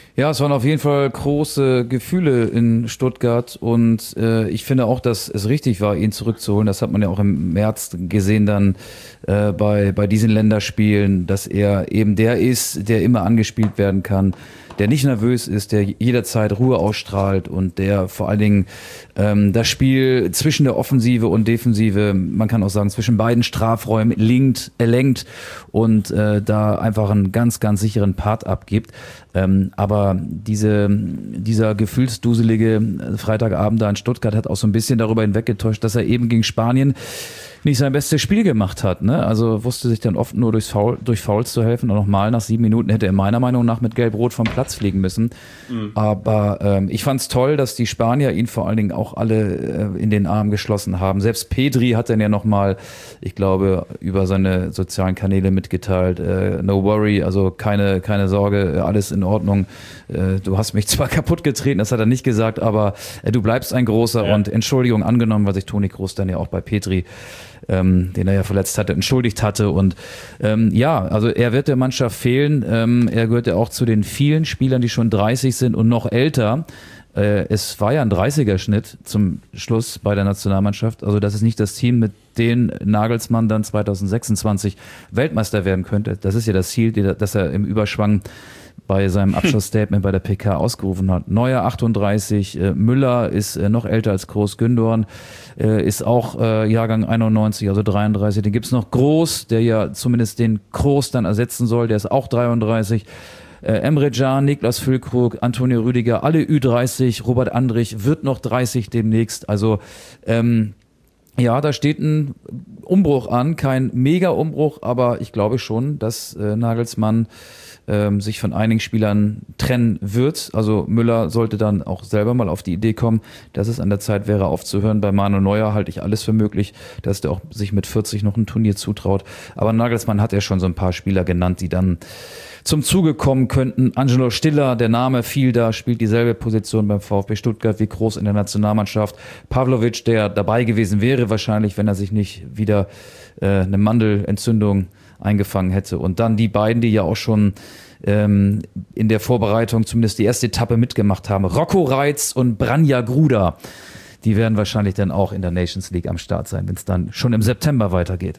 Ja, es waren auf jeden Fall große Gefühle in Stuttgart und äh, ich finde auch, dass es richtig war, ihn zurückzuholen. Das hat man ja auch im März gesehen dann äh, bei, bei diesen Länderspielen, dass er eben der ist, der immer angespielt werden kann, der nicht nervös ist, der jederzeit Ruhe ausstrahlt und der vor allen Dingen ähm, das Spiel zwischen der Offensive und Defensive, man kann auch sagen zwischen beiden Strafräumen linkt, äh, lenkt und äh, da einfach einen ganz, ganz sicheren Part abgibt. Ähm, aber diese, dieser gefühlsduselige Freitagabend da in Stuttgart hat auch so ein bisschen darüber hinweggetäuscht, dass er eben gegen Spanien nicht sein bestes Spiel gemacht hat. Ne? Also wusste sich dann oft nur durchs Foul, durch Fouls zu helfen und nochmal nach sieben Minuten hätte er meiner Meinung nach mit Gelb-Rot vom Platz fliegen müssen. Mhm. Aber ähm, ich fand es toll, dass die Spanier ihn vor allen Dingen auch alle äh, in den Arm geschlossen haben. Selbst Pedri hat dann ja nochmal, ich glaube, über seine sozialen Kanäle mitgeteilt, äh, no worry, also keine, keine Sorge, alles in Ordnung. Äh, du hast mich zwar kaputt getreten, das hat er nicht gesagt, aber äh, du bleibst ein Großer ja. Und Entschuldigung angenommen, weil sich Toni Kroos dann ja auch bei Pedri Ähm, den er ja verletzt hatte, entschuldigt hatte. Und ähm, ja, also er wird der Mannschaft fehlen. Ähm, er gehört ja auch zu den vielen Spielern, die schon dreißig sind und noch älter. Äh, es war ja ein dreißiger-Schnitt zum Schluss bei der Nationalmannschaft. Also das ist nicht das Team, mit dem Nagelsmann dann zwanzig sechsundzwanzig Weltmeister werden könnte. Das ist ja das Ziel, das er im Überschwang bei seinem Abschlussstatement bei der P K ausgerufen hat. Neuer achtunddreißig, äh, Müller ist äh, noch älter als Groß, Gündoğan äh, ist auch äh, Jahrgang einundneunzig, also dreiunddreißig. Den gibt's noch Groß, der ja zumindest den Kroos dann ersetzen soll, der ist auch dreiunddreißig. Äh, Emre Can, Niklas Füllkrug, Antonio Rüdiger, alle Ü dreißig, Robert Andrich wird noch dreißig demnächst. Also ähm, ja, da steht ein Umbruch an, kein Mega-Umbruch, aber ich glaube schon, dass äh, Nagelsmann ähm, sich von einigen Spielern trennen wird. Also Müller sollte dann auch selber mal auf die Idee kommen, dass es an der Zeit wäre, aufzuhören. Bei Manuel Neuer halte ich alles für möglich, dass der auch sich mit vierzig noch ein Turnier zutraut. Aber Nagelsmann hat ja schon so ein paar Spieler genannt, die dann zum Zuge kommen könnten. Angelo Stiller, der Name fiel da, spielt dieselbe Position beim VfB Stuttgart wie Kroos in der Nationalmannschaft. Pavlovic, der dabei gewesen wäre wahrscheinlich, wenn er sich nicht wieder äh, eine Mandelentzündung eingefangen hätte. Und dann die beiden, die ja auch schon ähm, in der Vorbereitung zumindest die erste Etappe mitgemacht haben. Rocco Reitz und Branja Gruda. Die werden wahrscheinlich dann auch in der Nations League am Start sein, wenn es dann schon im September weitergeht.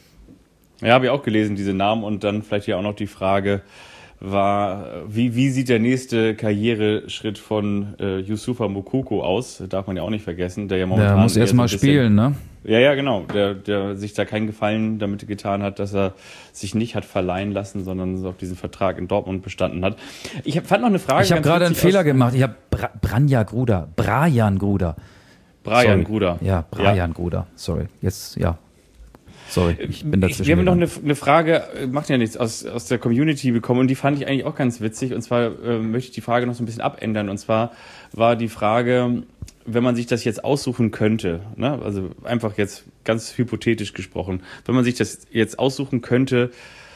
Ja, habe ich auch gelesen, diese Namen. Und dann vielleicht hier auch noch die Frage war, wie, wie sieht der nächste Karriereschritt von äh, Youssoufa Moukoko aus? Darf man ja auch nicht vergessen. Der ja momentan der muss erst mal so spielen, ne? Ja, ja, genau. Der, der sich da keinen Gefallen damit getan hat, dass er sich nicht hat verleihen lassen, sondern auf diesen Vertrag in Dortmund bestanden hat. Ich hab, fand noch eine Frage. Ich habe gerade einen Fehler gemacht. Ich habe Bra- Branja Gruda, Brajan Gruda. Brajan Gruda. Ja, Brajan ja. Gruda. Sorry. Jetzt, ja. Sorry, ich bin dazwischen. Wir haben noch eine, eine Frage, macht ja nichts, aus, aus der Community bekommen und die fand ich eigentlich auch ganz witzig. Und zwar äh, möchte ich die Frage noch so ein bisschen abändern. Und zwar war die Frage, wenn man sich das jetzt aussuchen könnte, ne? Also einfach jetzt ganz hypothetisch gesprochen, wenn man sich das jetzt aussuchen könnte,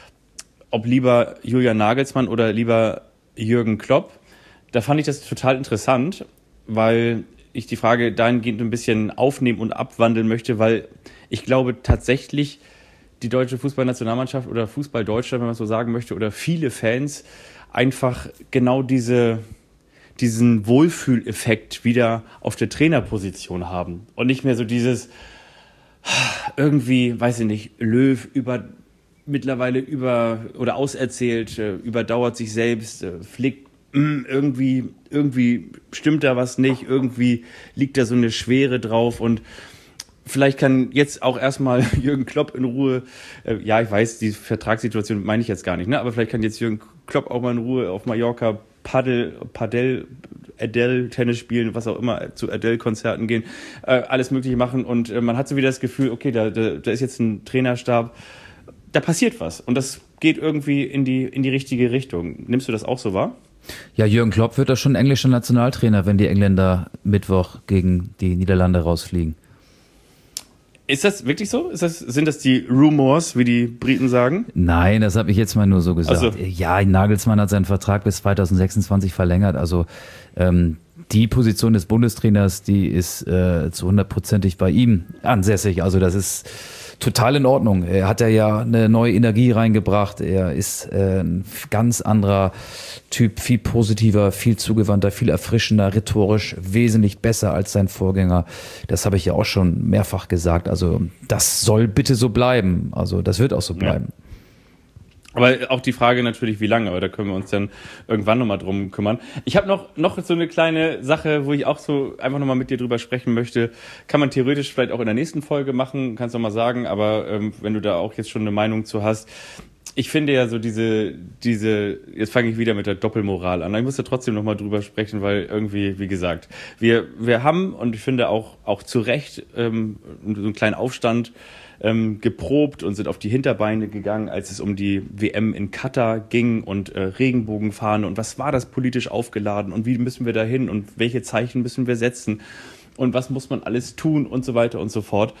ob lieber Julian Nagelsmann oder lieber Jürgen Klopp, da fand ich das total interessant, weil ich die Frage dahingehend ein bisschen aufnehmen und abwandeln möchte, weil ich glaube tatsächlich, die deutsche Fußballnationalmannschaft oder Fußball Deutschland, wenn man so sagen möchte, oder viele Fans einfach genau diese, diesen Wohlfühleffekt wieder auf der Trainerposition haben. Und nicht mehr so dieses irgendwie, weiß ich nicht, Löw über mittlerweile über oder auserzählt, überdauert sich selbst, Flick irgendwie, irgendwie stimmt da was nicht, irgendwie liegt da so eine Schwere drauf und vielleicht kann jetzt auch erstmal Jürgen Klopp in Ruhe, äh, ja, ich weiß, die Vertragssituation meine ich jetzt gar nicht, ne, aber vielleicht kann jetzt Jürgen Klopp auch mal in Ruhe auf Mallorca Paddel, Padel, Adele, Tennis spielen, was auch immer, zu Adele-Konzerten gehen, äh, alles Mögliche machen und äh, man hat so wieder das Gefühl, okay, da, da, da ist jetzt ein Trainerstab, da passiert was und das geht irgendwie in die, in die richtige Richtung. Nimmst du das auch so wahr? Ja, Jürgen Klopp wird doch schon englischer Nationaltrainer, wenn die Engländer Mittwoch gegen die Niederlande rausfliegen. Ist das wirklich so? Ist das, sind das die Rumors, wie die Briten sagen? Nein, das habe ich jetzt mal nur so gesagt. So. Ja, Nagelsmann hat seinen Vertrag bis zwanzig sechsundzwanzig verlängert. Also ähm, die Position des Bundestrainers, die ist äh, zu hundertprozentig bei ihm ansässig. Also das ist total in Ordnung. Er hat ja eine neue Energie reingebracht. Er ist äh, ein ganz anderer Typ, viel positiver, viel zugewandter, viel erfrischender, rhetorisch wesentlich besser als sein Vorgänger. Das habe ich ja auch schon mehrfach gesagt. Also das soll bitte so bleiben. Also das wird auch so bleiben. Ja. Aber auch die Frage natürlich, wie lange, aber da können wir uns dann irgendwann nochmal drum kümmern. Ich habe noch noch so eine kleine Sache, wo ich auch so einfach nochmal mit dir drüber sprechen möchte. Kann man theoretisch vielleicht auch in der nächsten Folge machen, kannst du mal sagen, aber ähm, wenn du da auch jetzt schon eine Meinung zu hast. Ich finde ja so diese, diese, jetzt fange ich wieder mit der Doppelmoral an. Ich muss da trotzdem nochmal drüber sprechen, weil irgendwie, wie gesagt, wir wir haben, und ich finde auch auch zu Recht, ähm, so einen kleinen Aufstand Ähm, geprobt und sind auf die Hinterbeine gegangen, als es um die W M in Katar ging und äh, Regenbogenfahne und was war das politisch aufgeladen und wie müssen wir da hin und welche Zeichen müssen wir setzen und was muss man alles tun und so weiter und so fort.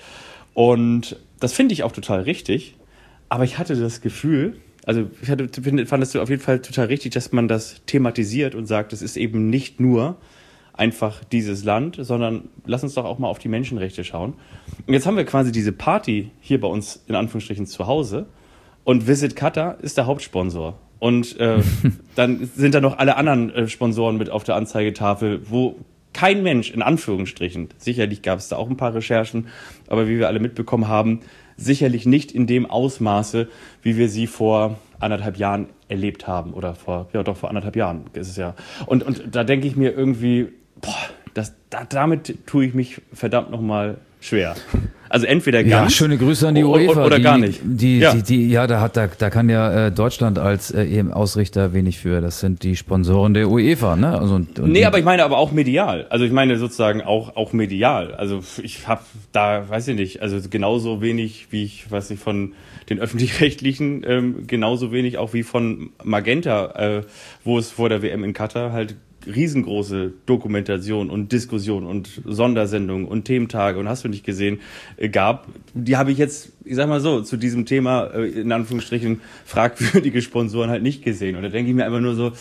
Und das finde ich auch total richtig, aber ich hatte das Gefühl, also ich hatte, fand es auf jeden Fall total richtig, dass man das thematisiert und sagt, es ist eben nicht nur einfach dieses Land, sondern lass uns doch auch mal auf die Menschenrechte schauen. Und jetzt haben wir quasi diese Party hier bei uns in Anführungsstrichen zu Hause und Visit Qatar ist der Hauptsponsor. Und äh, dann sind da noch alle anderen äh, Sponsoren mit auf der Anzeigetafel, wo kein Mensch, in Anführungsstrichen, sicherlich gab es da auch ein paar Recherchen, aber wie wir alle mitbekommen haben, sicherlich nicht in dem Ausmaße, wie wir sie vor anderthalb Jahren erlebt haben oder vor, ja doch vor anderthalb Jahren ist es ja. Und, und da denke ich mir irgendwie, boah, das, da, damit tue ich mich verdammt nochmal schwer. Also entweder ganz. Ja, schöne Grüße an die oder, UEFA. Oder die, gar nicht. Die, ja. Die, die, ja, da, hat, da, da kann ja äh, Deutschland als äh, E M-Ausrichter wenig für. Das sind die Sponsoren der UEFA, ne? Also, und, und nee, aber ich meine aber auch medial. Also ich meine sozusagen auch, auch medial. Also ich habe da, weiß ich nicht, also genauso wenig, wie ich, weiß ich, von den Öffentlich-Rechtlichen, ähm, genauso wenig auch wie von Magenta, äh, wo es vor der W M in Katar halt riesengroße Dokumentation und Diskussion und Sondersendungen und Thementage und hast du nicht gesehen, äh, gab. Die habe ich jetzt, ich sag mal so, zu diesem Thema, äh, in Anführungsstrichen, fragwürdige Sponsoren halt nicht gesehen. Und da denke ich mir einfach nur so,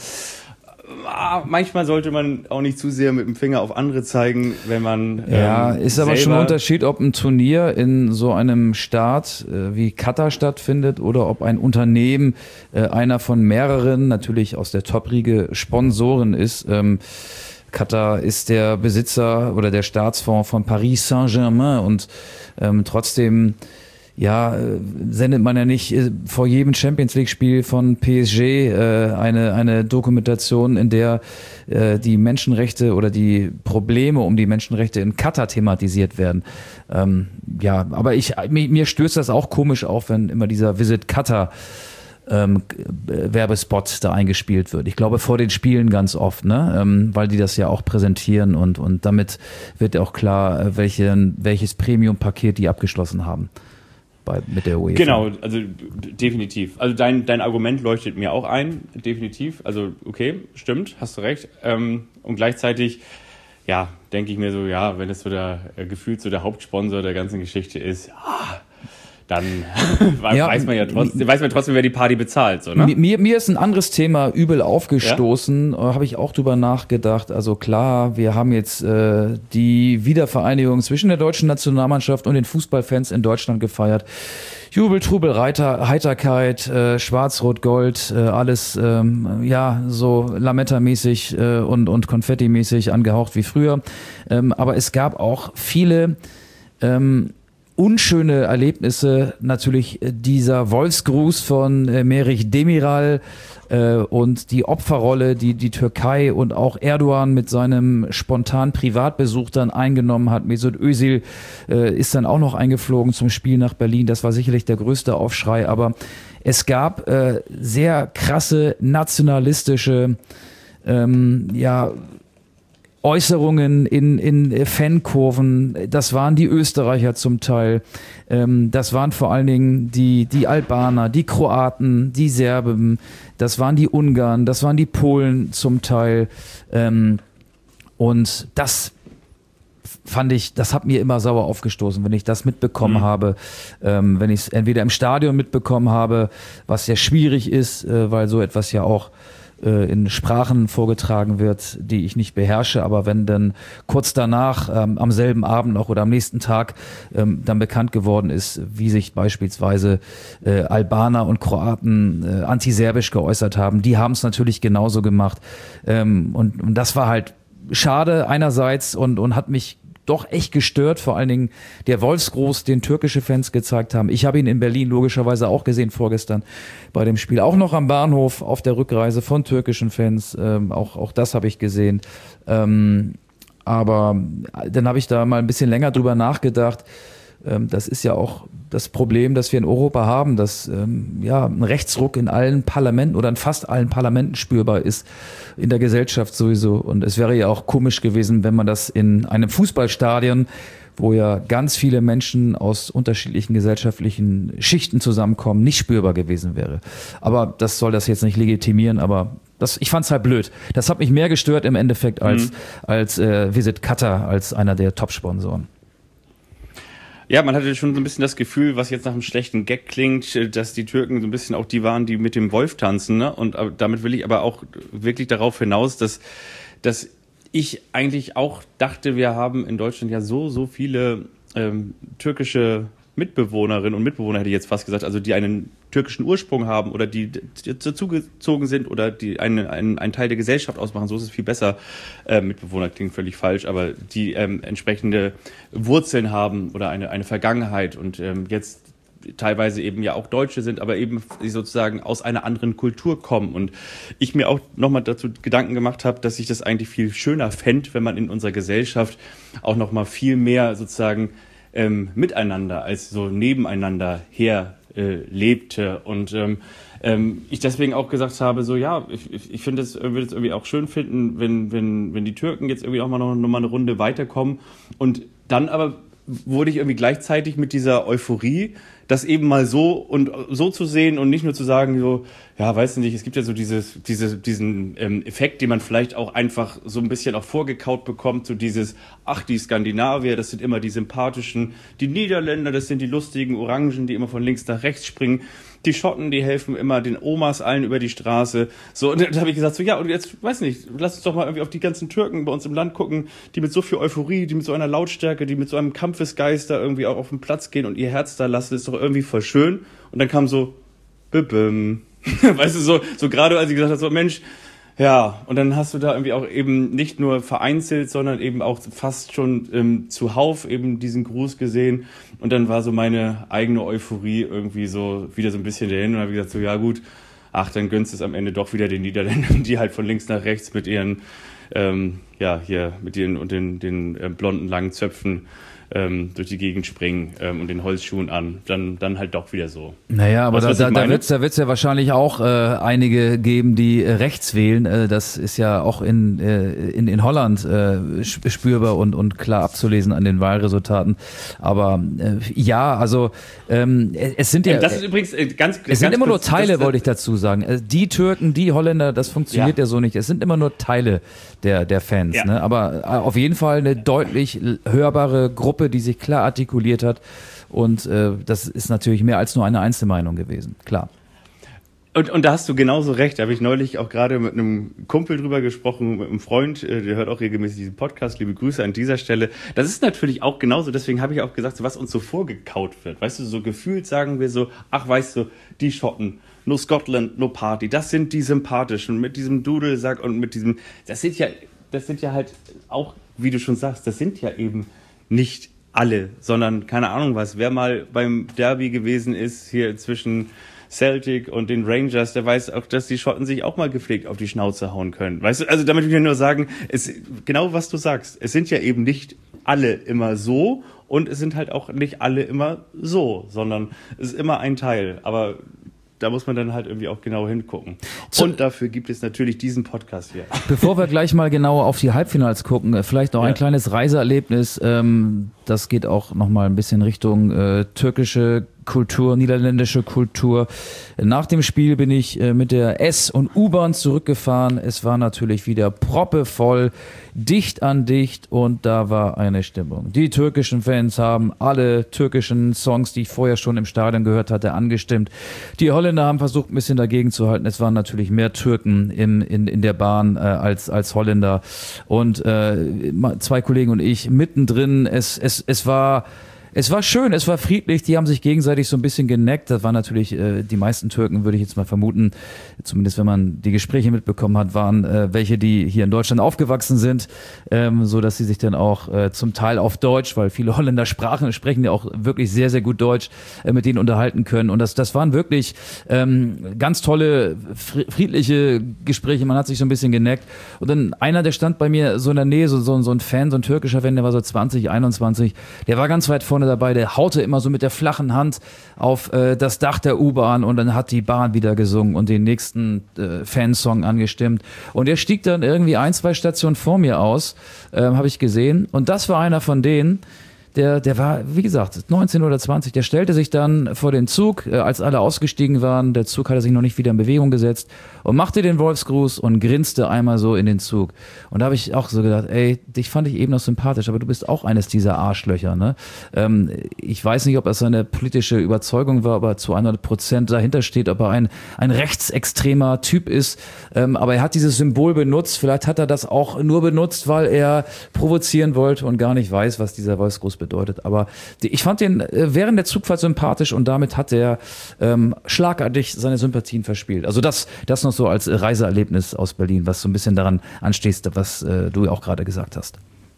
ah, manchmal sollte man auch nicht zu sehr mit dem Finger auf andere zeigen, wenn man ja, ähm, ist aber schon ein Unterschied, ob ein Turnier in so einem Staat äh, wie Katar stattfindet oder ob ein Unternehmen äh, einer von mehreren, natürlich aus der Top-Riege, Sponsoren ist. Ähm, Katar ist der Besitzer oder der Staatsfonds von Paris Saint-Germain und ähm, trotzdem ja, sendet man ja nicht vor jedem Champions-League-Spiel von P S G äh, eine, eine Dokumentation, in der äh, die Menschenrechte oder die Probleme um die Menschenrechte in Katar thematisiert werden. Ähm, ja, aber ich, mir, mir stößt das auch komisch auf, wenn immer dieser Visit Katar ähm, Werbespot da eingespielt wird. Ich glaube vor den Spielen ganz oft, ne, ähm, weil die das ja auch präsentieren und, und damit wird auch klar, welche, welches Premium-Paket die abgeschlossen haben. Bei, mit der UEFA. Genau, also definitiv. Also dein, dein Argument leuchtet mir auch ein, definitiv. Also okay, stimmt, hast du recht. Ähm, und gleichzeitig, ja, denke ich mir so, ja, wenn es so der äh, gefühlt so der Hauptsponsor der ganzen Geschichte ist, ja, dann ja, weiß man ja trotzdem, weiß man trotzdem, wer die Party bezahlt. So, ne? Mir, mir ist ein anderes Thema übel aufgestoßen, ja? Habe ich auch drüber nachgedacht. Also klar, wir haben jetzt äh, die Wiedervereinigung zwischen der deutschen Nationalmannschaft und den Fußballfans in Deutschland gefeiert. Jubel, Trubel, Reiter, Heiterkeit, äh, Schwarz-Rot-Gold, äh, alles ähm, ja so Lametta-mäßig äh, und, und Konfetti-mäßig angehaucht wie früher. Ähm, aber es gab auch viele ähm, unschöne Erlebnisse, natürlich dieser Wolfsgruß von äh, Merih Demiral äh, und die Opferrolle, die die Türkei und auch Erdogan mit seinem spontanen Privatbesuch dann eingenommen hat. Mesut Özil äh, ist dann auch noch eingeflogen zum Spiel nach Berlin. Das war sicherlich der größte Aufschrei, aber es gab äh, sehr krasse nationalistische ähm, ja Äußerungen in, in Fankurven, das waren die Österreicher zum Teil, ähm, das waren vor allen Dingen die, die Albaner, die Kroaten, die Serben, das waren die Ungarn, das waren die Polen zum Teil ähm, und das fand ich, das hat mir immer sauer aufgestoßen, wenn ich das mitbekommen mhm. habe, ähm, wenn ich es entweder im Stadion mitbekommen habe, was sehr schwierig ist, äh, weil so etwas ja auch äh, in Sprachen vorgetragen wird, die ich nicht beherrsche, aber wenn dann kurz danach, ähm, am selben Abend noch oder am nächsten Tag ähm, dann bekannt geworden ist, wie sich beispielsweise äh, Albaner und Kroaten äh, antiserbisch geäußert haben, die haben es natürlich genauso gemacht. Ähm, und, und das war halt schade einerseits und, und hat mich doch echt gestört, vor allen Dingen der Wolfsgruß, den türkische Fans gezeigt haben. Ich habe ihn in Berlin logischerweise auch gesehen vorgestern bei dem Spiel, auch noch am Bahnhof auf der Rückreise von türkischen Fans, ähm, auch, auch das habe ich gesehen. Ähm, aber dann habe ich da mal ein bisschen länger drüber nachgedacht. Ähm, das ist ja auch das Problem, das wir in Europa haben, dass ähm, ja, ein Rechtsruck in allen Parlamenten oder in fast allen Parlamenten spürbar ist, in der Gesellschaft sowieso. Und es wäre ja auch komisch gewesen, wenn man das in einem Fußballstadion, wo ja ganz viele Menschen aus unterschiedlichen gesellschaftlichen Schichten zusammenkommen, nicht spürbar gewesen wäre. Aber das soll das jetzt nicht legitimieren, aber das, ich fand's halt blöd. Das hat mich mehr gestört im Endeffekt als, mhm. als äh, Visit Qatar, als einer der Top-Sponsoren. Ja, man hatte schon so ein bisschen das Gefühl, was jetzt nach einem schlechten Gag klingt, dass die Türken so ein bisschen auch die waren, die mit dem Wolf tanzen. Ne? Und damit will ich aber auch wirklich darauf hinaus, dass, dass ich eigentlich auch dachte, wir haben in Deutschland ja so, so viele ähm, türkische Mitbewohnerinnen und Mitbewohner, hätte ich jetzt fast gesagt, also die einen türkischen Ursprung haben oder die, die dazugezogen sind oder die einen, einen, einen Teil der Gesellschaft ausmachen, so ist es viel besser. Äh, Mitbewohner klingt völlig falsch, aber die ähm, entsprechende Wurzeln haben oder eine, eine Vergangenheit und ähm, jetzt teilweise eben ja auch Deutsche sind, aber eben sozusagen aus einer anderen Kultur kommen. Und ich mir auch nochmal dazu Gedanken gemacht habe, dass ich das eigentlich viel schöner fände, wenn man in unserer Gesellschaft auch nochmal viel mehr sozusagen ähm, miteinander als so nebeneinander her äh, lebte. Und ähm, ähm, ich deswegen auch gesagt habe, so ja, ich, ich finde es, würde es irgendwie auch schön finden, wenn, wenn, wenn die Türken jetzt irgendwie auch mal noch, noch mal eine Runde weiterkommen. Und dann aber wurde ich irgendwie gleichzeitig mit dieser Euphorie, das eben mal so und so zu sehen und nicht nur zu sagen, so, ja, weiß nicht, es gibt ja so dieses, diese, diesen ähm, Effekt, den man vielleicht auch einfach so ein bisschen auch vorgekaut bekommt, so dieses, ach, die Skandinavier, das sind immer die sympathischen, die Niederländer, das sind die lustigen Orangen, die immer von links nach rechts springen. Die Schotten, die helfen immer den Omas allen über die Straße. So, und dann habe ich gesagt, so ja, und jetzt, weiß nicht, lass uns doch mal irgendwie auf die ganzen Türken bei uns im Land gucken, die mit so viel Euphorie, die mit so einer Lautstärke, die mit so einem Kampfesgeist da irgendwie auch auf den Platz gehen und ihr Herz da lassen, ist doch irgendwie voll schön. Und dann kam so, bim, weißt du, so, so gerade als ich gesagt habe, so Mensch, ja, und dann hast du da irgendwie auch eben nicht nur vereinzelt, sondern eben auch fast schon ähm, zuhauf eben diesen Gruß gesehen. Und dann war so meine eigene Euphorie irgendwie so wieder so ein bisschen dahin und habe gesagt, so ja gut, ach, dann gönnst du es am Ende doch wieder den Niederländern, die halt von links nach rechts mit ihren, ähm, ja, hier, mit ihren und den, den äh, blonden langen Zöpfen ähm, durch die Gegend springen ähm, und den Holzschuhen an, dann, dann halt doch wieder so. Naja, aber weißt, da, da, da wird es da wird's ja wahrscheinlich auch äh, einige geben, die äh, rechts wählen. Äh, das ist ja auch in, äh, in, in Holland äh, spürbar und, und klar abzulesen an den Wahlresultaten. Aber äh, ja, also ähm, es sind ja... Das ist übrigens äh, ganz... Es ganz sind immer kurz, nur Teile, das, wollte ich dazu sagen. Also die Türken, die Holländer, das funktioniert ja, ja so nicht. Es sind immer nur Teile der, der Fans. Ja. Ne? Aber auf jeden Fall eine deutlich hörbare Gruppe, die sich klar artikuliert hat. Und äh, das ist natürlich mehr als nur eine Einzelmeinung gewesen, klar. Und, und da hast du genauso recht. Da habe ich neulich auch gerade mit einem Kumpel drüber gesprochen, mit einem Freund, der hört auch regelmäßig diesen Podcast. Liebe Grüße an dieser Stelle. Das ist natürlich auch genauso, deswegen habe ich auch gesagt, so, was uns so vorgekaut wird. Weißt du, so gefühlt sagen wir so, ach weißt du, die Schotten, no Scotland, no Party, das sind die sympathischen, mit diesem Dudelsack und mit diesem, das sind ja, das sind ja halt auch, wie du schon sagst, das sind ja eben nicht alle, sondern keine Ahnung was. Wer mal beim Derby gewesen ist, hier zwischen Celtic und den Rangers, der weiß auch, dass die Schotten sich auch mal gepflegt auf die Schnauze hauen können. Weißt du, also damit will ich nur sagen, es, genau was du sagst, es sind ja eben nicht alle immer so und es sind halt auch nicht alle immer so, sondern es ist immer ein Teil, aber da muss man dann halt irgendwie auch genau hingucken. Und dafür gibt es natürlich diesen Podcast hier. Bevor wir gleich mal genauer auf die Halbfinals gucken, vielleicht noch ein ja. kleines Reiseerlebnis. Ähm, das geht auch noch mal ein bisschen Richtung äh, türkische Kultur, niederländische Kultur. Nach dem Spiel bin ich mit der S- und U-Bahn zurückgefahren. Es war natürlich wieder proppevoll, dicht an dicht und da war eine Stimmung. Die türkischen Fans haben alle türkischen Songs, die ich vorher schon im Stadion gehört hatte, angestimmt. Die Holländer haben versucht, ein bisschen dagegen zu halten. Es waren natürlich mehr Türken im, in, in der Bahn äh, als, als Holländer. Und äh, zwei Kollegen und ich mittendrin. Es, es, es war... Es war schön, es war friedlich, die haben sich gegenseitig so ein bisschen geneckt. Das waren natürlich äh, die meisten Türken, würde ich jetzt mal vermuten, zumindest wenn man die Gespräche mitbekommen hat, waren äh, welche, die hier in Deutschland aufgewachsen sind, ähm, so dass sie sich dann auch äh, zum Teil auf Deutsch, weil viele Holländer sprachen, sprechen ja auch wirklich sehr, sehr gut Deutsch, äh, mit denen unterhalten können. Und das, das waren wirklich ähm, ganz tolle, friedliche Gespräche. Man hat sich so ein bisschen geneckt. Und dann einer, der stand bei mir so in der Nähe, so, so, so ein Fan, so ein türkischer Fan, der war so zwanzig, einundzwanzig, der war ganz weit vorne dabei, der haute immer so mit der flachen Hand auf äh, das Dach der U-Bahn und dann hat die Bahn wieder gesungen und den nächsten äh, Fansong angestimmt. Und der stieg dann irgendwie ein, zwei Stationen vor mir aus, äh, habe ich gesehen. Und das war einer von denen, Der, der war, wie gesagt, neunzehn oder zwanzig, der stellte sich dann vor den Zug, äh, als alle ausgestiegen waren, der Zug hatte sich noch nicht wieder in Bewegung gesetzt und machte den Wolfsgruß und grinste einmal so in den Zug. Und da habe ich auch so gedacht, ey, dich fand ich eben noch sympathisch, aber du bist auch eines dieser Arschlöcher, ne? Ähm, ich weiß nicht, ob das seine politische Überzeugung war, aber zu hundert Prozent dahinter steht, ob er ein, ein rechtsextremer Typ ist, ähm, aber er hat dieses Symbol benutzt, vielleicht hat er das auch nur benutzt, weil er provozieren wollte und gar nicht weiß, was dieser Wolfsgruß bedeutet. Aber ich fand den während der Zugfahrt sympathisch und damit hat er ähm, schlagartig seine Sympathien verspielt. Also das, das noch so als Reiseerlebnis aus Berlin, was so ein bisschen daran anstehst, was äh, du auch gerade gesagt hast.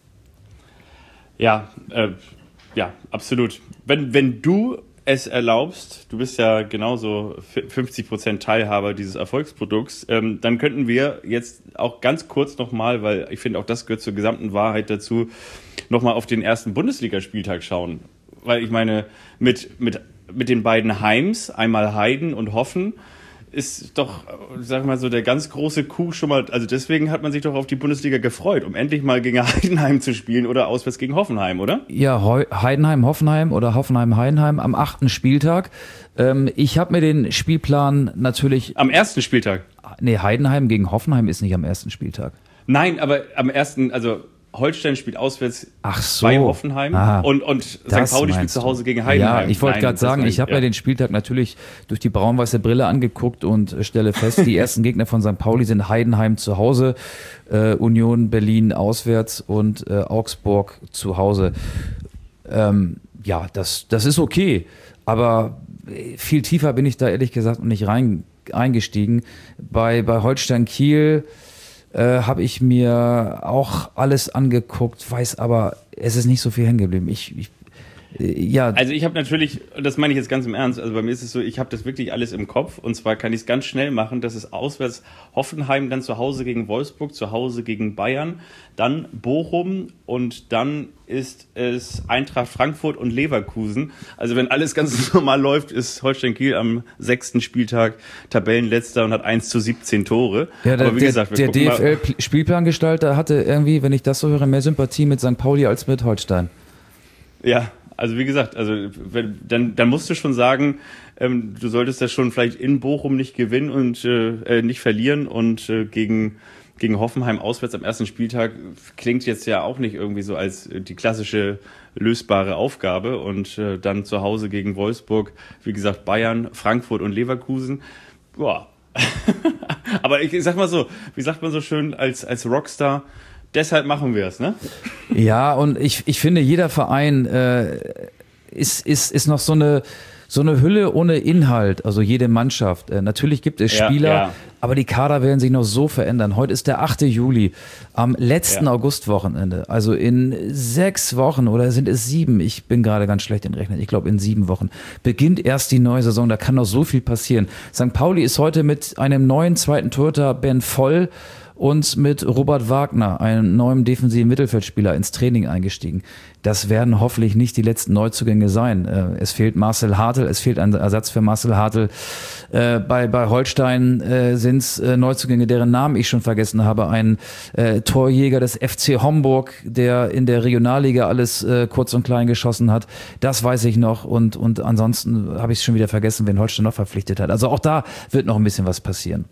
Ja, äh, ja, absolut. Wenn, wenn du es erlaubst, du bist ja genauso fünfzig Prozent Teilhaber dieses Erfolgsprodukts, ähm, dann könnten wir jetzt auch ganz kurz nochmal, weil ich finde auch das gehört zur gesamten Wahrheit dazu, nochmal auf den ersten Bundesligaspieltag schauen. Weil ich meine, mit, mit, mit den beiden Heims, einmal Heiden und Hoffen, ist doch, sag ich mal so, der ganz große Coup schon mal, also deswegen hat man sich doch auf die Bundesliga gefreut, um endlich mal gegen Heidenheim zu spielen oder auswärts gegen Hoffenheim, oder? Ja, Heidenheim, Hoffenheim oder Hoffenheim, Heidenheim am achten Spieltag. Ähm, ich habe mir den Spielplan natürlich... Am ersten Spieltag? Nee, Heidenheim gegen Hoffenheim ist nicht am ersten Spieltag. Nein, aber am ersten, also... Holstein spielt auswärts Ach so. bei Hoffenheim ah, und, und Sankt Pauli spielt zu Hause gegen Heidenheim. Ja, ich wollte gerade sagen, ich habe ja. mir den Spieltag natürlich durch die braun-weiße Brille angeguckt und stelle fest, die ersten Gegner von Sankt Pauli sind Heidenheim zu Hause, äh, Union Berlin auswärts und äh, Augsburg zu Hause. Ähm, ja, das, das ist okay, aber viel tiefer bin ich da ehrlich gesagt noch nicht rein, eingestiegen. Bei, bei Holstein Kiel Äh, habe ich mir auch alles angeguckt, weiß aber, es ist nicht so viel hängen geblieben. Ich, ich äh, ja. Also ich habe natürlich, das meine ich jetzt ganz im Ernst, also bei mir ist es so, ich habe das wirklich alles im Kopf und zwar kann ich es ganz schnell machen, dass es auswärts Hoffenheim, dann zu Hause gegen Wolfsburg, zu Hause gegen Bayern, dann Bochum und dann ist es Eintracht Frankfurt und Leverkusen. Also wenn alles ganz normal läuft, ist Holstein Kiel am sechsten Spieltag Tabellenletzter und hat eins zu siebzehn Tore. Ja, der, aber wie der, gesagt, wir der D F mal. L-Spielplangestalter hatte irgendwie, wenn ich das so höre, mehr Sympathie mit Sankt Pauli als mit Holstein. Ja, also wie gesagt, also wenn, dann, dann musst du schon sagen, ähm, du solltest das schon vielleicht in Bochum nicht gewinnen und äh, nicht verlieren und äh, gegen gegen Hoffenheim auswärts am ersten Spieltag klingt jetzt ja auch nicht irgendwie so als die klassische lösbare Aufgabe und äh, dann zu Hause gegen Wolfsburg, wie gesagt, Bayern, Frankfurt und Leverkusen. Boah. Aber ich sag mal so, wie sagt man so schön als als Rockstar, deshalb machen wir es, ne? Ja, und ich ich finde, jeder Verein äh, ist ist ist noch so eine so eine Hülle ohne Inhalt, also jede Mannschaft. Äh, natürlich gibt es Spieler, ja, ja. aber die Kader werden sich noch so verändern. Heute ist der achte Juli, am letzten ja. Augustwochenende, also in sechs Wochen oder sind es sieben, ich bin gerade ganz schlecht im Rechnen, ich glaube in sieben Wochen, beginnt erst die neue Saison, da kann noch so viel passieren. Sankt Pauli ist heute mit einem neuen zweiten Torhüter, Ben Voll, und mit Robert Wagner, einem neuen defensiven Mittelfeldspieler, ins Training eingestiegen. Das werden hoffentlich nicht die letzten Neuzugänge sein. Äh, es fehlt Marcel Hartl, es fehlt ein Ersatz für Marcel Hartl. Äh, bei, bei Holstein äh, sind es äh, Neuzugänge, deren Namen ich schon vergessen habe. Ein äh, Torjäger des F C Homburg, der in der Regionalliga alles äh, kurz und klein geschossen hat. Das weiß ich noch. Und, und ansonsten habe ich es schon wieder vergessen, wen Holstein noch verpflichtet hat. Also auch da wird noch ein bisschen was passieren.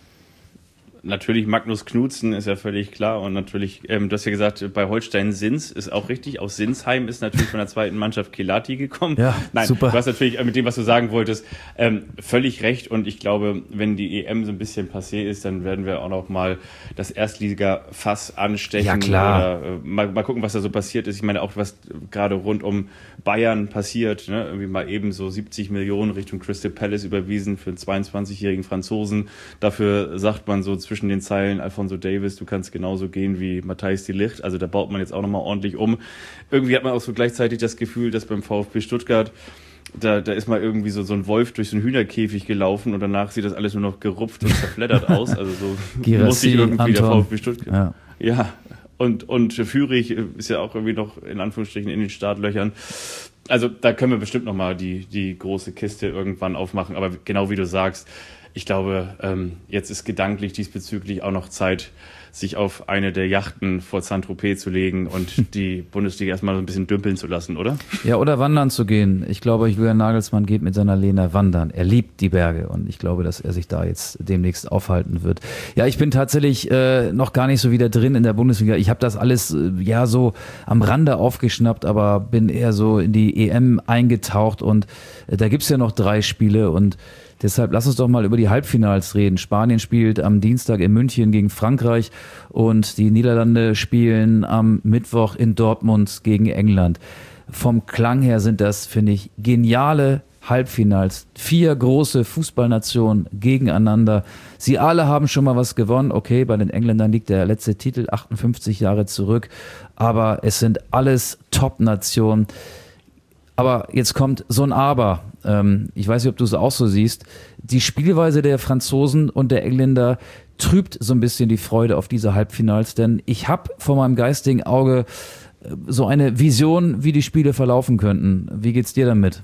Natürlich Magnus Knudsen ist ja völlig klar und natürlich, ähm, du hast ja gesagt, bei Holstein Sins ist auch richtig. Aus Sinsheim ist natürlich von der zweiten Mannschaft Kelati gekommen. Ja, Nein, super. Du hast natürlich mit dem, was du sagen wolltest, ähm, völlig recht und ich glaube, wenn die E M so ein bisschen passé ist, dann werden wir auch noch mal das Erstliga-Fass anstechen. Ja, klar. Oder äh, mal, mal gucken, was da so passiert ist. Ich meine auch, was gerade rund um Bayern passiert, ne? Irgendwie mal eben so siebzig Millionen Richtung Crystal Palace überwiesen für einen zweiundzwanzigjährigen Franzosen. Dafür sagt man so zwischen zwischen den Zeilen, Alphonso Davies, du kannst genauso gehen wie Matthijs de Ligt. Also da baut man jetzt auch nochmal ordentlich um. Irgendwie hat man auch so gleichzeitig das Gefühl, dass beim VfB Stuttgart, da, da ist mal irgendwie so, so ein Wolf durch so einen Hühnerkäfig gelaufen und danach sieht das alles nur noch gerupft und zerfleddert aus. Also so muss sich irgendwie Anton. Der VfB Stuttgart. Ja. ja. Und, und Führig ist ja auch irgendwie noch in Anführungsstrichen in den Startlöchern. Also da können wir bestimmt nochmal die, die große Kiste irgendwann aufmachen. Aber genau wie du sagst, ich glaube, ähm, jetzt ist gedanklich diesbezüglich auch noch Zeit, sich auf eine der Yachten vor Saint-Tropez zu legen und die Bundesliga erstmal so ein bisschen dümpeln zu lassen, oder? Ja, oder wandern zu gehen. Ich glaube, Julian Nagelsmann geht mit seiner Lena wandern. Er liebt die Berge und ich glaube, dass er sich da jetzt demnächst aufhalten wird. Ja, ich bin tatsächlich äh, noch gar nicht so wieder drin in der Bundesliga. Ich habe das alles äh, ja so am Rande aufgeschnappt, aber bin eher so in die E M eingetaucht und äh, da gibt's ja noch drei Spiele und deshalb lass uns doch mal über die Halbfinals reden. Spanien spielt am Dienstag in München gegen Frankreich und die Niederlande spielen am Mittwoch in Dortmund gegen England. Vom Klang her sind das, finde ich, geniale Halbfinals. Vier große Fußballnationen gegeneinander. Sie alle haben schon mal was gewonnen. Okay, bei den Engländern liegt der letzte Titel achtundfünfzig Jahre zurück. Aber es sind alles Top-Nationen. Aber jetzt kommt so ein Aber. Ähm, ich weiß nicht, ob du es auch so siehst. Die Spielweise der Franzosen und der Engländer trübt so ein bisschen die Freude auf diese Halbfinals, denn ich habe vor meinem geistigen Auge so eine Vision, wie die Spiele verlaufen könnten. Wie geht's dir damit?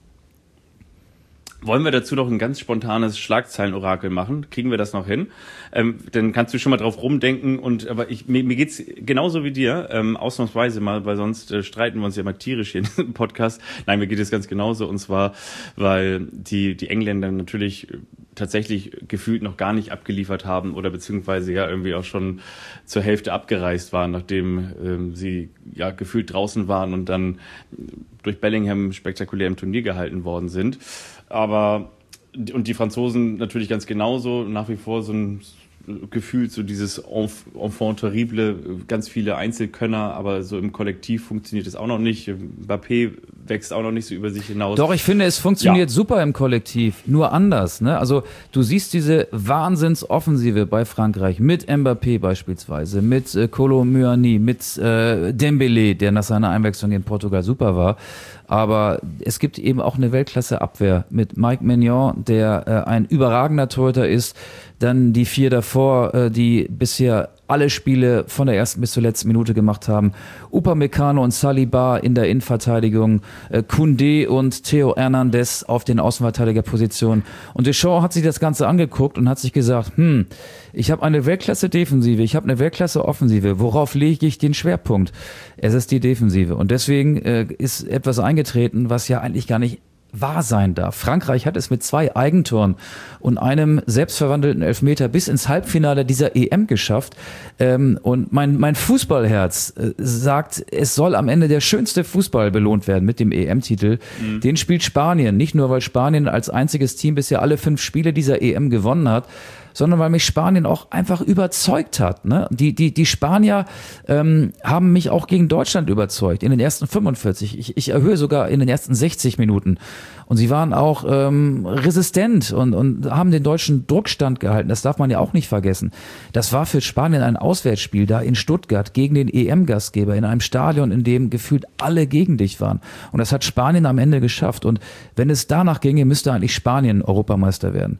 Wollen wir dazu noch ein ganz spontanes Schlagzeilenorakel machen? Kriegen wir das noch hin? Ähm, dann kannst du schon mal drauf rumdenken. Und aber ich, mir, mir geht's genauso wie dir, ähm, ausnahmsweise mal, weil sonst äh, streiten wir uns ja mal tierisch hier in diesem Podcast. Nein, mir geht es ganz genauso. Und zwar, weil die die Engländer natürlich tatsächlich gefühlt noch gar nicht abgeliefert haben oder beziehungsweise ja irgendwie auch schon zur Hälfte abgereist waren, nachdem ähm, sie ja gefühlt draußen waren und dann durch Bellingham spektakulär im Turnier gehalten worden sind. Aber, und die Franzosen natürlich ganz genauso, nach wie vor so ein Gefühl, so dieses Enfant terrible, ganz viele Einzelkönner, aber so im Kollektiv funktioniert es auch noch nicht. Mbappé wächst auch noch nicht so über sich hinaus. Doch, ich finde, es funktioniert ja. super im Kollektiv, nur anders. Ne? Also du siehst diese Wahnsinnsoffensive bei Frankreich mit Mbappé beispielsweise, mit äh, Kolo Muani, mit äh, Dembélé, der nach seiner Einwechslung in Portugal super war. Aber es gibt eben auch eine Weltklasse-Abwehr mit Mike Maignan, der äh, ein überragender Torhüter ist. Dann die vier davor, äh, die bisher alle Spiele von der ersten bis zur letzten Minute gemacht haben. Upamecano und Saliba in der Innenverteidigung, äh, Koundé und Theo Hernandez auf den Außenverteidigerpositionen. Und Deschamps hat sich das Ganze angeguckt und hat sich gesagt, hm, ich habe eine Weltklasse-Defensive, ich habe eine Weltklasse-Offensive. Worauf lege ich den Schwerpunkt? Es ist die Defensive. Und deswegen äh, ist etwas eingetreten, was ja eigentlich gar nicht wahr sein darf. Frankreich hat es mit zwei Eigentoren und einem selbstverwandelten Elfmeter bis ins Halbfinale dieser E M geschafft. Ähm, und mein, mein Fußballherz äh, sagt, es soll am Ende der schönste Fußball belohnt werden mit dem E M-Titel. Mhm. Den spielt Spanien. Nicht nur, weil Spanien als einziges Team bisher alle fünf Spiele dieser E M gewonnen hat, sondern weil mich Spanien auch einfach überzeugt hat. Ne? Die, die, die Spanier ähm, haben mich auch gegen Deutschland überzeugt in den ersten fünfundvierzig. Ich, ich erhöhe sogar in den ersten sechzig Minuten. Und sie waren auch ähm, resistent und, und haben den deutschen Druck standgehalten. Das darf man ja auch nicht vergessen. Das war für Spanien ein Auswärtsspiel da in Stuttgart gegen den E M-Gastgeber in einem Stadion, in dem gefühlt alle gegen dich waren. Und das hat Spanien am Ende geschafft. Und wenn es danach ginge, müsste eigentlich Spanien Europameister werden.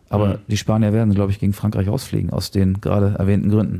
Aber Mhm. die Spanier werden, glaube ich, gegen Frankreich ausfliegen, aus den gerade erwähnten Gründen.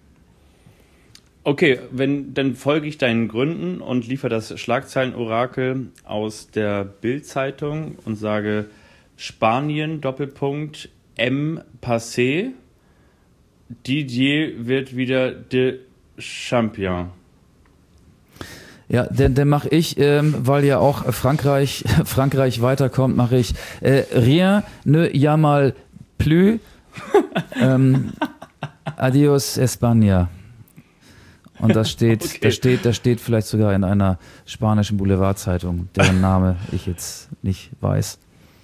Okay, wenn, dann folge ich deinen Gründen und liefere das Schlagzeilenorakel aus der Bild-Zeitung und sage Spanien, Doppelpunkt, M. Passé, Didier wird wieder de Champion. Ja, dann, dann mache ich, ähm, weil ja auch Frankreich, Frankreich weiterkommt, mache ich äh, Rien ne llama plus ähm, Adios España. Und das steht, Okay. das steht, das steht vielleicht sogar in einer spanischen Boulevardzeitung, deren Name ich jetzt nicht weiß.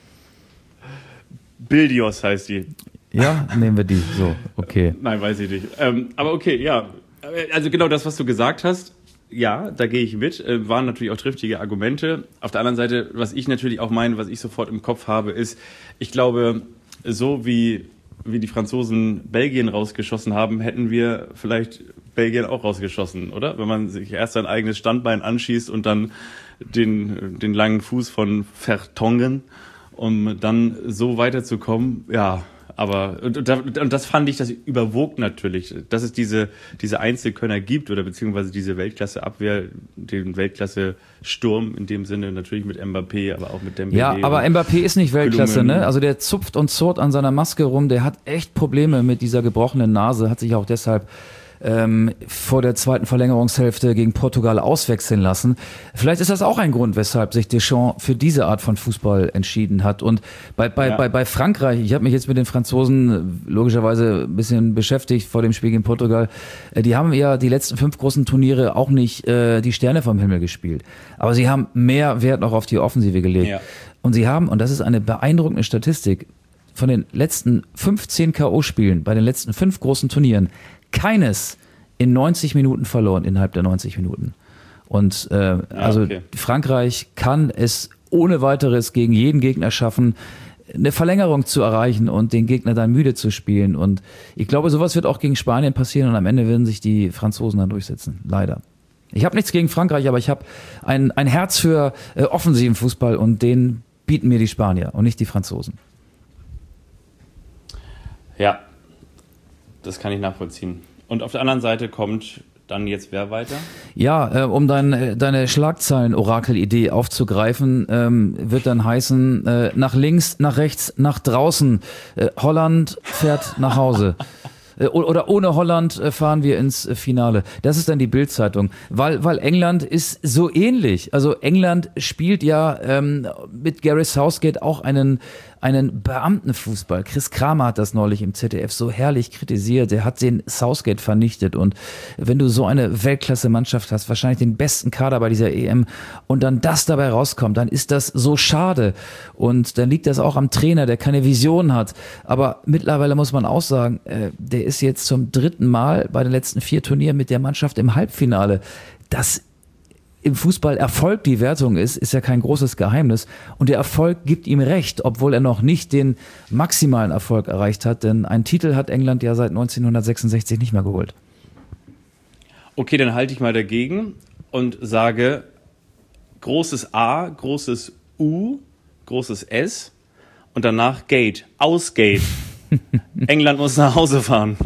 Bildios heißt die. Ja, nehmen wir die. So, okay. Nein, weiß ich nicht. Ähm, aber okay, ja. Also genau das, was du gesagt hast, ja, da gehe ich mit. Äh, waren natürlich auch triftige Argumente. Auf der anderen Seite, was ich natürlich auch meine, was ich sofort im Kopf habe, ist, ich glaube, so wie, wie die Franzosen Belgien rausgeschossen haben, hätten wir vielleicht Belgien auch rausgeschossen, oder? Wenn man sich erst sein eigenes Standbein anschießt und dann den, den langen Fuß von Vertongen, um dann so weiterzukommen, ja. Aber, und, und, und das fand ich, das überwog natürlich, dass es diese, diese Einzelkönner gibt oder beziehungsweise diese Weltklasse-Abwehr, den Weltklasse-Sturm in dem Sinne, natürlich mit Mbappé, aber auch mit Dembélé. Ja, aber Mbappé ist nicht Weltklasse, Kolumbien. ne? Also der zupft und zurrt an seiner Maske rum, der hat echt Probleme mit dieser gebrochenen Nase, hat sich auch deshalb ähm, vor der zweiten Verlängerungshälfte gegen Portugal auswechseln lassen. Vielleicht ist das auch ein Grund, weshalb sich Deschamps für diese Art von Fußball entschieden hat. Und bei, bei, Ja. bei, bei Frankreich, ich habe mich jetzt mit den Franzosen logischerweise ein bisschen beschäftigt vor dem Spiel gegen Portugal, äh, die haben ja die letzten fünf großen Turniere auch nicht äh, die Sterne vom Himmel gespielt. Aber sie haben mehr Wert noch auf die Offensive gelegt. Ja. Und sie haben, und das ist eine beeindruckende Statistik, von den letzten fünfzehn K O-Spielen bei den letzten fünf großen Turnieren keines in neunzig Minuten verloren, innerhalb der neunzig Minuten. Und äh, ja, also okay. Frankreich kann es ohne weiteres gegen jeden Gegner schaffen, eine Verlängerung zu erreichen und den Gegner dann müde zu spielen. Und ich glaube, sowas wird auch gegen Spanien passieren und am Ende werden sich die Franzosen dann durchsetzen. Leider. Ich habe nichts gegen Frankreich, aber ich habe ein, ein Herz für äh, offensiven Fußball und den bieten mir die Spanier und nicht die Franzosen. Ja, das kann ich nachvollziehen. Und auf der anderen Seite kommt dann jetzt wer weiter? Ja, äh, um dein, äh, deine Schlagzeilen-Orakel-Idee aufzugreifen, ähm, wird dann heißen, äh, nach links, nach rechts, nach draußen. Äh, Holland fährt nach Hause. Äh, oder ohne Holland äh, fahren wir ins äh, Finale. Das ist dann die Bild-Zeitung. Weil, weil England ist so ähnlich. Also England spielt ja ähm, mit Gareth Southgate auch einen einen Beamtenfußball. Chris Kramer hat das neulich im Z D F so herrlich kritisiert. Er hat den Southgate vernichtet. Und wenn du so eine Weltklasse-Mannschaft hast, wahrscheinlich den besten Kader bei dieser E M, und dann das dabei rauskommt, dann ist das so schade. Und dann liegt das auch am Trainer, der keine Vision hat. Aber mittlerweile muss man auch sagen, äh, der ist jetzt zum dritten Mal bei den letzten vier Turnieren mit der Mannschaft im Halbfinale. Das im Fußball Erfolg die Wertung ist, ist ja kein großes Geheimnis. Und der Erfolg gibt ihm recht, obwohl er noch nicht den maximalen Erfolg erreicht hat. Denn einen Titel hat England ja seit neunzehnhundertsechsundsechzig nicht mehr geholt. Okay, dann halte ich mal dagegen und sage großes A, großes U, großes S und danach Gate, Ausgate. England muss nach Hause fahren.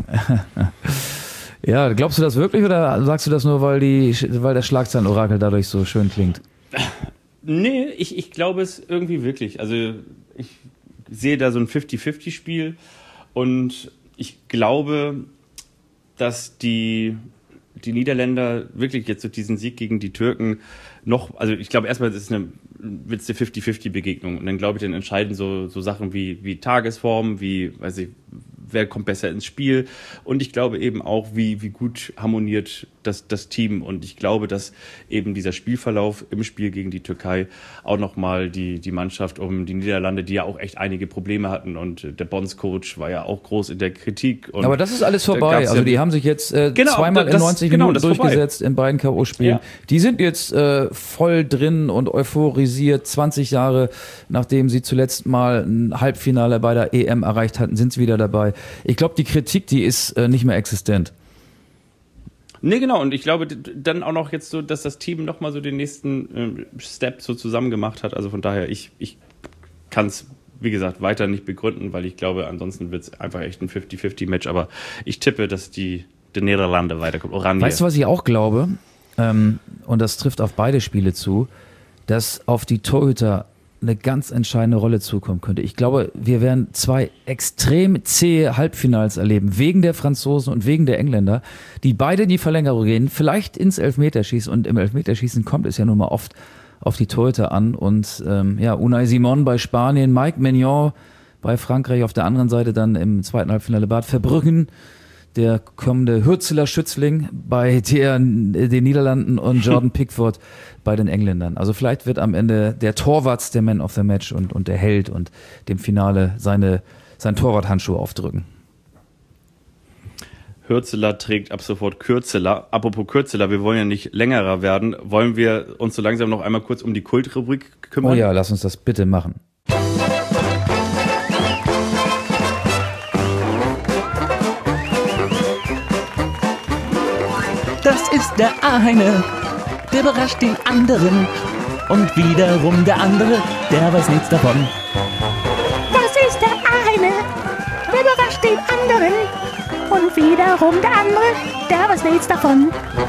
Ja, glaubst du das wirklich oder sagst du das nur, weil, die, weil das Schlagzeilenorakel dadurch so schön klingt? Nee, ich, ich glaube es irgendwie wirklich. Also ich sehe da so ein fifty-fifty-Spiel und ich glaube, dass die, die Niederländer wirklich jetzt durch diesen Sieg gegen die Türken noch, also ich glaube erstmal, das ist eine, wird es eine fifty-fifty-Begegnung und dann glaube ich, dann entscheiden so, so Sachen wie, wie Tagesform, wie, weiß ich, wer kommt besser ins Spiel und ich glaube eben auch, wie, wie gut harmoniert das, das Team und ich glaube, dass eben dieser Spielverlauf im Spiel gegen die Türkei auch nochmal die, die Mannschaft um die Niederlande, die ja auch echt einige Probleme hatten und der Bonds-Coach war ja auch groß in der Kritik. Und aber das ist alles vorbei, also ja die haben sich jetzt äh, genau, zweimal das, in neunzig genau, Minuten durchgesetzt in beiden K O-Spielen. Ja. Die sind jetzt äh, voll drin und euphorisiert, zwanzig Jahre nachdem sie zuletzt mal ein Halbfinale bei der E M erreicht hatten, sind sie wieder dabei. Ich glaube, die Kritik, die ist äh, nicht mehr existent. Nee, genau. Und ich glaube dann auch noch jetzt so, dass das Team nochmal so den nächsten äh, Step so zusammen gemacht hat. Also von daher, ich, ich kann es wie gesagt, weiter nicht begründen, weil ich glaube, ansonsten wird es einfach echt ein fünfzig fünfzig Match. Aber ich tippe, dass die, die Niederlande weiterkommt. Oranje. Weißt du, was ich auch glaube? Ähm, und das trifft auf beide Spiele zu, dass auf die Torhüter eine ganz entscheidende Rolle zukommen könnte. Ich glaube, wir werden zwei extrem zähe Halbfinals erleben, wegen der Franzosen und wegen der Engländer, die beide in die Verlängerung gehen, vielleicht ins Elfmeterschießen. Und im Elfmeterschießen kommt es ja nun mal oft auf die Torhüter an. Und ähm, ja, Unai Simon bei Spanien, Mike Maignan bei Frankreich, auf der anderen Seite dann im zweiten Halbfinale Bad Verbruggen, der kommende Hürzeler Schützling bei der, den Niederlanden und Jordan Pickford bei den Engländern. Also vielleicht wird am Ende der Torwart der Man of the Match und, und der Held und dem Finale seine, sein Torwarthandschuh aufdrücken. Hürzeler trägt ab sofort Kürzeler. Apropos Kürzeler, wir wollen ja nicht längerer werden. Wollen wir uns so langsam noch einmal kurz um die Kultrubrik kümmern? Oh ja, lass uns das bitte machen. Das ist der eine, der überrascht den anderen. Und wiederum der andere, der weiß nichts davon. Das ist der eine, der überrascht den anderen. Und wiederum der andere, der weiß nichts davon.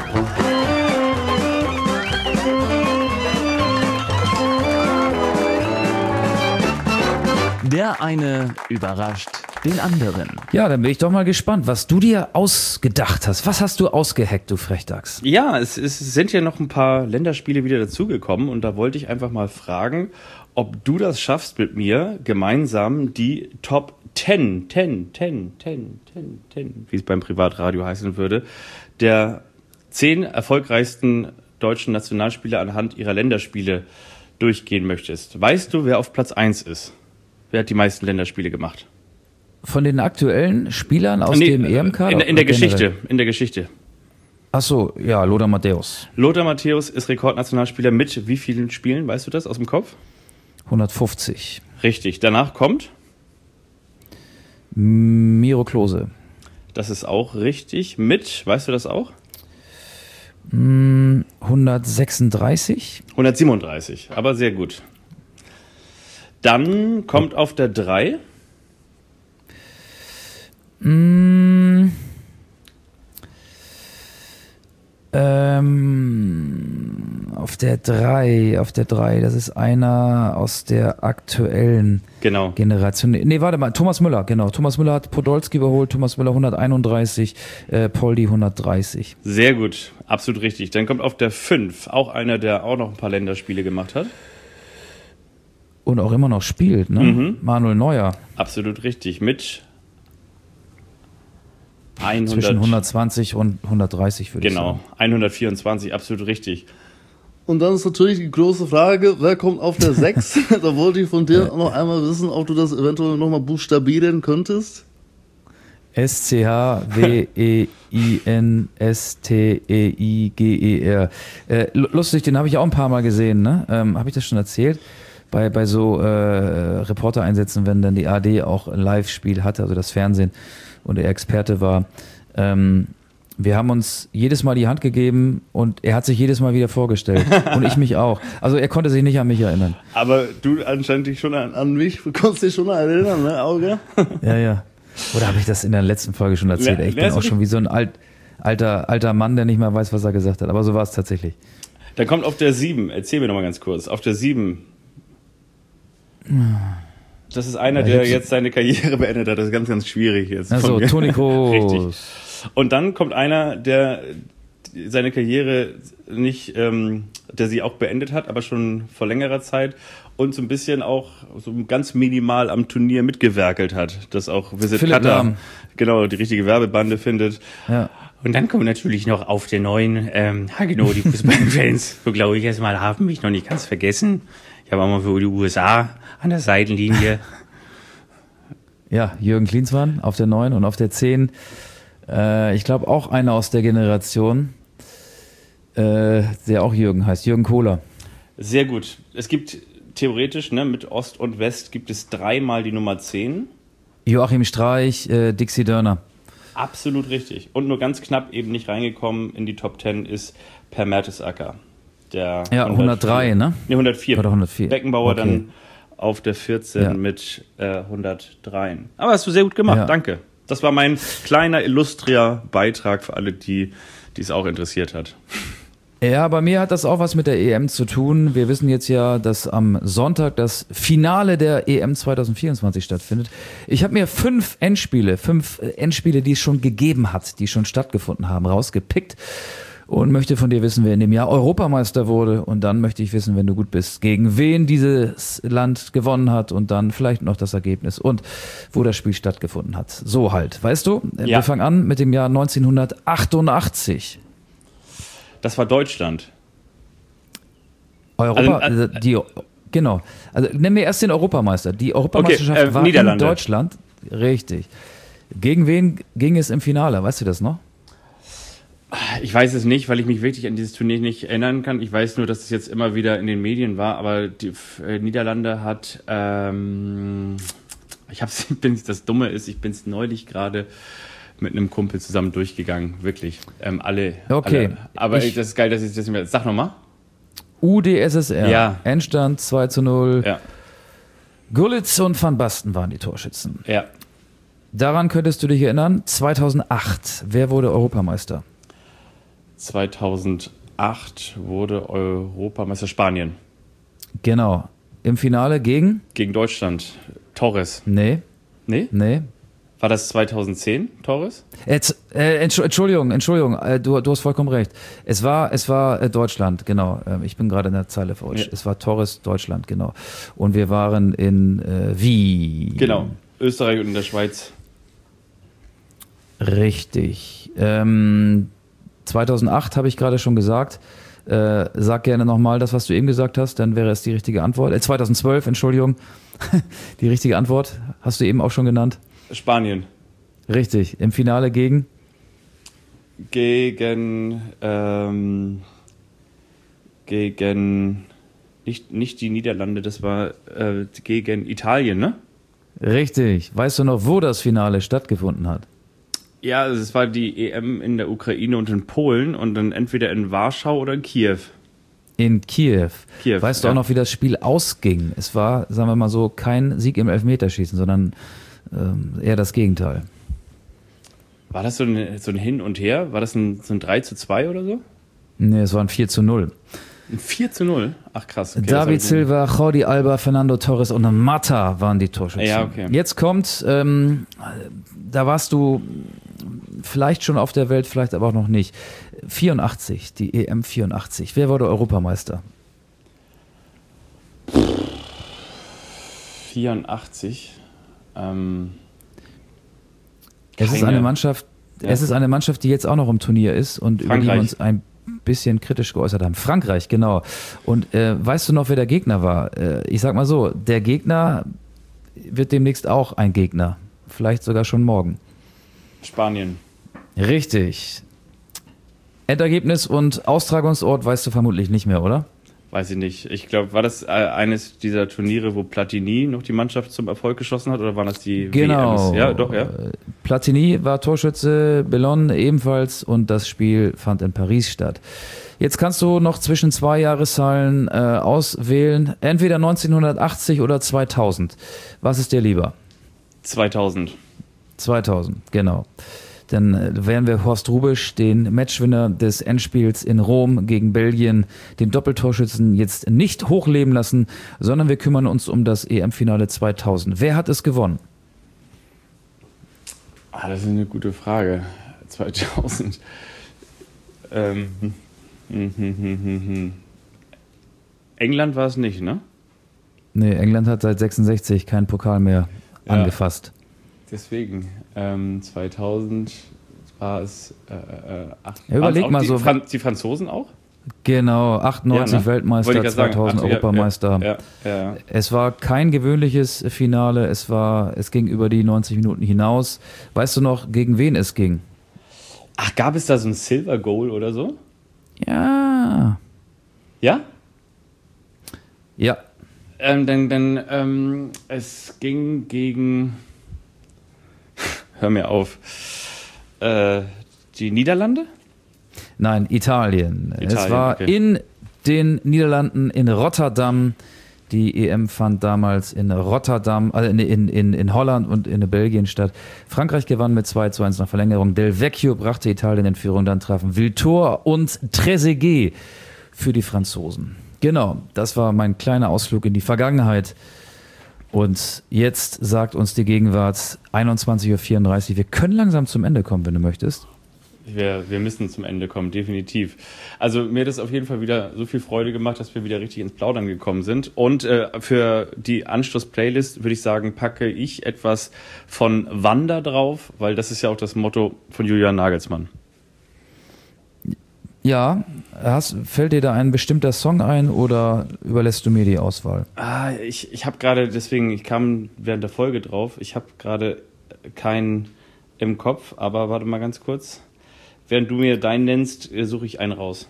Der eine überrascht den anderen. Ja, dann bin ich doch mal gespannt, was du dir ausgedacht hast. Was hast du ausgeheckt, du Frechdachs? Ja, es, es sind ja noch ein paar Länderspiele wieder dazugekommen und da wollte ich einfach mal fragen, ob du das schaffst mit mir, gemeinsam die Top zehn, zehn, zehn, zehn, zehn, zehn, wie es beim Privatradio heißen würde, der zehn erfolgreichsten deutschen Nationalspieler anhand ihrer Länderspiele durchgehen möchtest. Weißt du, wer auf Platz eins ist? Wer hat die meisten Länderspiele gemacht? Von den aktuellen Spielern aus nee, dem E M-Kader? In, in der Geschichte, in der Geschichte. Ach so, ja, Lothar Matthäus. Lothar Matthäus ist Rekordnationalspieler mit wie vielen Spielen? Weißt du das aus dem Kopf? hundertfünfzig. Richtig. Danach kommt? Miro Klose. Das ist auch richtig. Mit, weißt du das auch? hundertsechsunddreißig. hundertsiebenunddreißig, aber sehr gut. Dann kommt auf der drei. Mm, ähm, auf der drei, auf der drei, das ist einer aus der aktuellen Genau. Generation. Nee, warte mal, Thomas Müller, genau. Thomas Müller hat Podolski überholt, Thomas Müller hunderteinunddreißig, äh, Poldi hundertdreißig. Sehr gut, absolut richtig. Dann kommt auf der fünf auch einer, der auch noch ein paar Länderspiele gemacht hat. Und auch immer noch spielt, ne? Mhm. Manuel Neuer. Absolut richtig, mit hundert, Zwischen hundertzwanzig und hundertdreißig, würde genau, ich sagen. hundertvierundzwanzig, absolut richtig. Und dann ist natürlich die große Frage, wer kommt auf der sechs? Da wollte ich von dir noch einmal wissen, ob du das eventuell nochmal buchstabieren könntest. S C H W E I N S T E I G E R. Äh, lustig, den habe ich auch ein paar Mal gesehen, ne? Ähm, habe ich das schon erzählt? Bei, bei so äh, Reportereinsätzen, wenn dann die A R D auch ein Live-Spiel hatte, also das Fernsehen, und er Experte war. Ähm, wir haben uns jedes Mal die Hand gegeben und er hat sich jedes Mal wieder vorgestellt. Und ich mich auch. Also er konnte sich nicht an mich erinnern. Aber du anscheinend dich schon an, an mich, Du konntest dich schon erinnern, ne, Auge? Ja, ja. Oder habe ich das in der letzten Folge schon erzählt? Ja, Ich bin auch schon wie so ein alt, alter, alter Mann, der nicht mehr weiß, was er gesagt hat. Aber so war es tatsächlich. Dann kommt auf der sieben, erzähl mir noch mal ganz kurz, auf der sieben. Das ist einer, der jetzt seine Karriere beendet hat. Das ist ganz, ganz schwierig jetzt. Also Toni Kroos. Richtig. Und dann kommt einer, der seine Karriere nicht, ähm, der sie auch beendet hat, aber schon vor längerer Zeit und so ein bisschen auch so ganz minimal am Turnier mitgewerkelt hat, dass auch Visit Philipp Qatar Lahm. genau die richtige Werbebande findet. Ja. Und dann kommen natürlich noch auf der neuen, ähm, ja genau, die Fußballfans, so glaube ich erstmal, haben mich noch nicht ganz vergessen. Ich habe auch mal für die U S A an der Seitenlinie. Ja, Jürgen Klinsmann auf der neun und auf der zehn. Äh, ich glaube auch einer aus der Generation, äh, der auch Jürgen heißt, Jürgen Kohler. Sehr gut. Es gibt theoretisch, ne, mit Ost und West gibt es dreimal die Nummer zehn. Joachim Streich, äh, Dixie Dörner. Absolut richtig. Und nur ganz knapp eben nicht reingekommen in die Top zehn ist Per Mertesacker. Der Ja, hundertdrei, ne? Ne, hundertvier. Oder hundertvier. Beckenbauer Okay. dann auf der vierzehn Ja. mit äh, hundertdrei. Aber hast du sehr gut gemacht, Ja. danke. Das war mein kleiner Illustria-Beitrag für alle, die die es auch interessiert hat. Ja, bei mir hat das auch was mit der E M zu tun. Wir wissen jetzt ja, dass am Sonntag das Finale der E M zwanzig vierundzwanzig stattfindet. Ich habe mir fünf Endspiele, fünf Endspiele, die es schon gegeben hat, die schon stattgefunden haben, rausgepickt und möchte von dir wissen, wer in dem Jahr Europameister wurde. Und dann möchte ich wissen, wenn du gut bist, gegen wen dieses Land gewonnen hat und dann vielleicht noch das Ergebnis und wo das Spiel stattgefunden hat. So halt, weißt du? Ja. Wir fangen an mit dem Jahr neunzehnhundertachtundachtzig. Das war Deutschland. Europa, Also, also, die, genau. Also nennen wir erst den Europameister. Die Europameisterschaft Okay, äh, war Niederlande. in Deutschland. Richtig. Gegen wen ging es im Finale? Weißt du das noch? Ich weiß es nicht, weil ich mich wirklich an dieses Turnier nicht erinnern kann. Ich weiß nur, dass es jetzt immer wieder in den Medien war, aber die äh, Niederlande hat, ähm, ich hab's, bin, das Dumme ist, ich bin es neulich gerade mit einem Kumpel zusammen durchgegangen, wirklich. Ähm, alle. Okay. Alle. Aber Ich- das ist geil, dass ich das nicht mehr. Sag nochmal. U d S S R. Ja. Endstand zwei zu null. Ja, Gullit und Van Basten waren die Torschützen. ja. Daran könntest du dich erinnern. zweitausendacht. Wer wurde Europameister? zweitausendacht wurde Europameister Spanien Genau. Im Finale gegen? gegen Deutschland. Torres. Nee. Nee? Nee. War das zweitausendzehn, Torres? Jetzt, äh, Entsch- Entschuldigung, Entschuldigung, äh, du, du hast vollkommen recht. Es war, es war äh, Deutschland, genau. Ähm, ich bin gerade in der Zeile falsch. Ja. Es war Torres, Deutschland, genau. Und wir waren in äh, Wien. Genau. Österreich und in der Schweiz. Richtig. Ähm, zweitausendacht habe ich gerade schon gesagt. Äh, sag gerne nochmal das, was du eben gesagt hast, dann wäre es die richtige Antwort. Äh, zweitausendzwölf, Entschuldigung. Die richtige Antwort hast du eben auch schon genannt. Spanien. Richtig. Im Finale gegen? Gegen, ähm, gegen, nicht, nicht die Niederlande, das war äh, gegen Italien, ne? Richtig. Weißt du noch, wo das Finale stattgefunden hat? Ja, also es war die E M in der Ukraine und in Polen und dann entweder in Warschau oder in Kiew. In Kiew. Kiew, Weißt du ja. auch noch, wie das Spiel ausging? Es war, sagen wir mal so, kein Sieg im Elfmeterschießen, sondern ähm, eher das Gegenteil. War das so ein, so ein Hin und Her? War das ein, so ein drei zu zwei oder so? Nee, es war ein vier zu null. Ein vier zu null? Ach krass. Okay, das hab David ich nicht- Silva, Jordi Alba, Fernando Torres und Mata waren die Torschützen. Ja, okay. Jetzt kommt, ähm, da warst du vielleicht schon auf der Welt, vielleicht aber auch noch nicht. vierundachtzig, die E M vierundachtzig. Wer wurde Europameister? vierundachtzig. Ähm, Es ist Keine- eine Mannschaft, Ja. es ist eine Mannschaft, die jetzt auch noch im Turnier ist und über die wir Frankreich. uns ein bisschen kritisch geäußert haben. Frankreich, genau. Und äh, weißt du noch, wer der Gegner war? Äh, ich sag mal so, der Gegner wird demnächst auch ein Gegner. Vielleicht sogar schon morgen. Spanien. Richtig. Endergebnis und Austragungsort weißt du vermutlich nicht mehr, oder? Weiß ich nicht. Ich glaube, war das äh, eines dieser Turniere, wo Platini noch die Mannschaft zum Erfolg geschossen hat, oder waren das die Genau. W Ms? Ja, doch, ja. Äh, Platini war Torschütze, Bellon ebenfalls und das Spiel fand in Paris statt. Jetzt kannst du noch zwischen zwei Jahreszahlen äh, auswählen, entweder neunzehnhundertachtzig oder zweitausend. Was ist dir lieber? zweitausend. zweitausend, genau. Dann äh, werden wir Horst Rubisch, den Matchwinner des Endspiels in Rom gegen Belgien, den Doppeltorschützen jetzt nicht hochleben lassen, sondern wir kümmern uns um das E M-Finale zweitausend. Wer hat es gewonnen? Ah, das ist eine gute Frage. zweitausend. Ähm. hm, hm, hm, hm, hm, hm. England war es nicht, ne? Nee, England hat seit sechsundsechzig keinen Pokal mehr Ja. angefasst. Deswegen. Ähm, zweitausend war es. Äh, äh, acht, Ja, überleg waren's auch mal die, so- Fran die Franzosen auch? genau, achtundneunzig Ja, ne? Weltmeister, Wollte ich grad sagen. zweitausend Ach, ja, Europameister. Ja, ja, ja. Es war kein gewöhnliches Finale, es war, es ging über die neunzig Minuten hinaus. Weißt du noch, gegen wen es ging? Ach, gab es da so ein Silver Goal oder so? Ja. Ja? Ja. Ähm, denn denn ähm, es ging gegen. Hör mir auf. Äh, die Niederlande? Nein, Italien. es Italien, war okay. in den Niederlanden, in Rotterdam, Die E M fand damals in Rotterdam, also in, in, in, in Holland und in Belgien statt. Frankreich gewann mit zwei zu eins nach Verlängerung. Del Vecchio brachte Italien in Führung, dann trafen Wiltor und Trezeguet für die Franzosen. Genau, das war mein kleiner Ausflug in die Vergangenheit. Und jetzt sagt uns die Gegenwart einundzwanzig Uhr vierunddreißig. Wir können langsam zum Ende kommen, wenn du möchtest. Wir, wir müssen zum Ende kommen, definitiv. Also mir hat es auf jeden Fall wieder so viel Freude gemacht, dass wir wieder richtig ins Plaudern gekommen sind. Und äh, für die Anschluss-Playlist würde ich sagen, packe ich etwas von Wander drauf, weil das ist ja auch das Motto von Julian Nagelsmann. Ja, hast, fällt dir da ein bestimmter Song ein oder überlässt du mir die Auswahl? Ah, ich, ich habe gerade, deswegen, ich kam während der Folge drauf, ich habe gerade keinen im Kopf, aber warte mal ganz kurz. Während du mir deinen nennst, suche ich einen raus.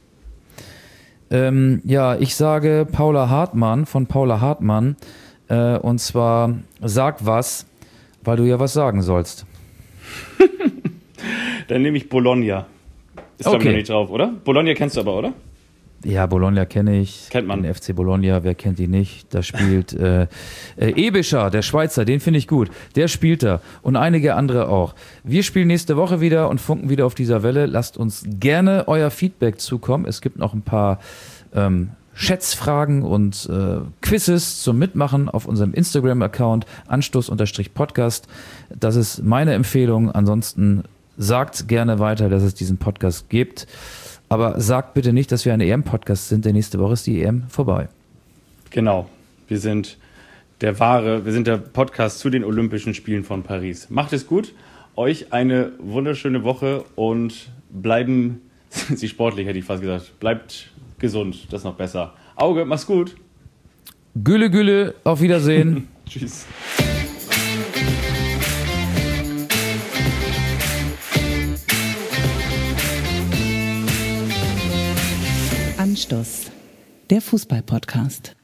Ähm, ja, ich sage Paula Hartmann von Paula Hartmann. Äh, und zwar sag was, weil du ja was sagen sollst. Dann nehme ich Bologna. Ist okay. Da noch nicht drauf, oder? Bologna kennst du aber, oder? Ja, Bologna kenne ich. Kennt man. Den F C Bologna, wer kennt die nicht? Da spielt äh, äh, Ebischer, der Schweizer, den finde ich gut. Der spielt da und einige andere auch. Wir spielen nächste Woche wieder und funken wieder auf dieser Welle. Lasst uns gerne euer Feedback zukommen. Es gibt noch ein paar ähm, Schätzfragen und äh, Quizzes zum Mitmachen auf unserem Instagram-Account Anstoß-Podcast. Das ist meine Empfehlung. Ansonsten sagt gerne weiter, dass es diesen Podcast gibt. Aber sagt bitte nicht, dass wir ein E M-Podcast sind, denn nächste Woche ist die E M vorbei. Genau. Wir sind der wahre, wir sind der Podcast zu den Olympischen Spielen von Paris. Macht es gut. Euch eine wunderschöne Woche und bleiben Sie sportlich, hätte ich fast gesagt. Bleibt gesund, das ist noch besser. Auge, mach's gut. Gülle, Gülle, auf Wiedersehen. Tschüss. Anstoß, der Fußball-Podcast.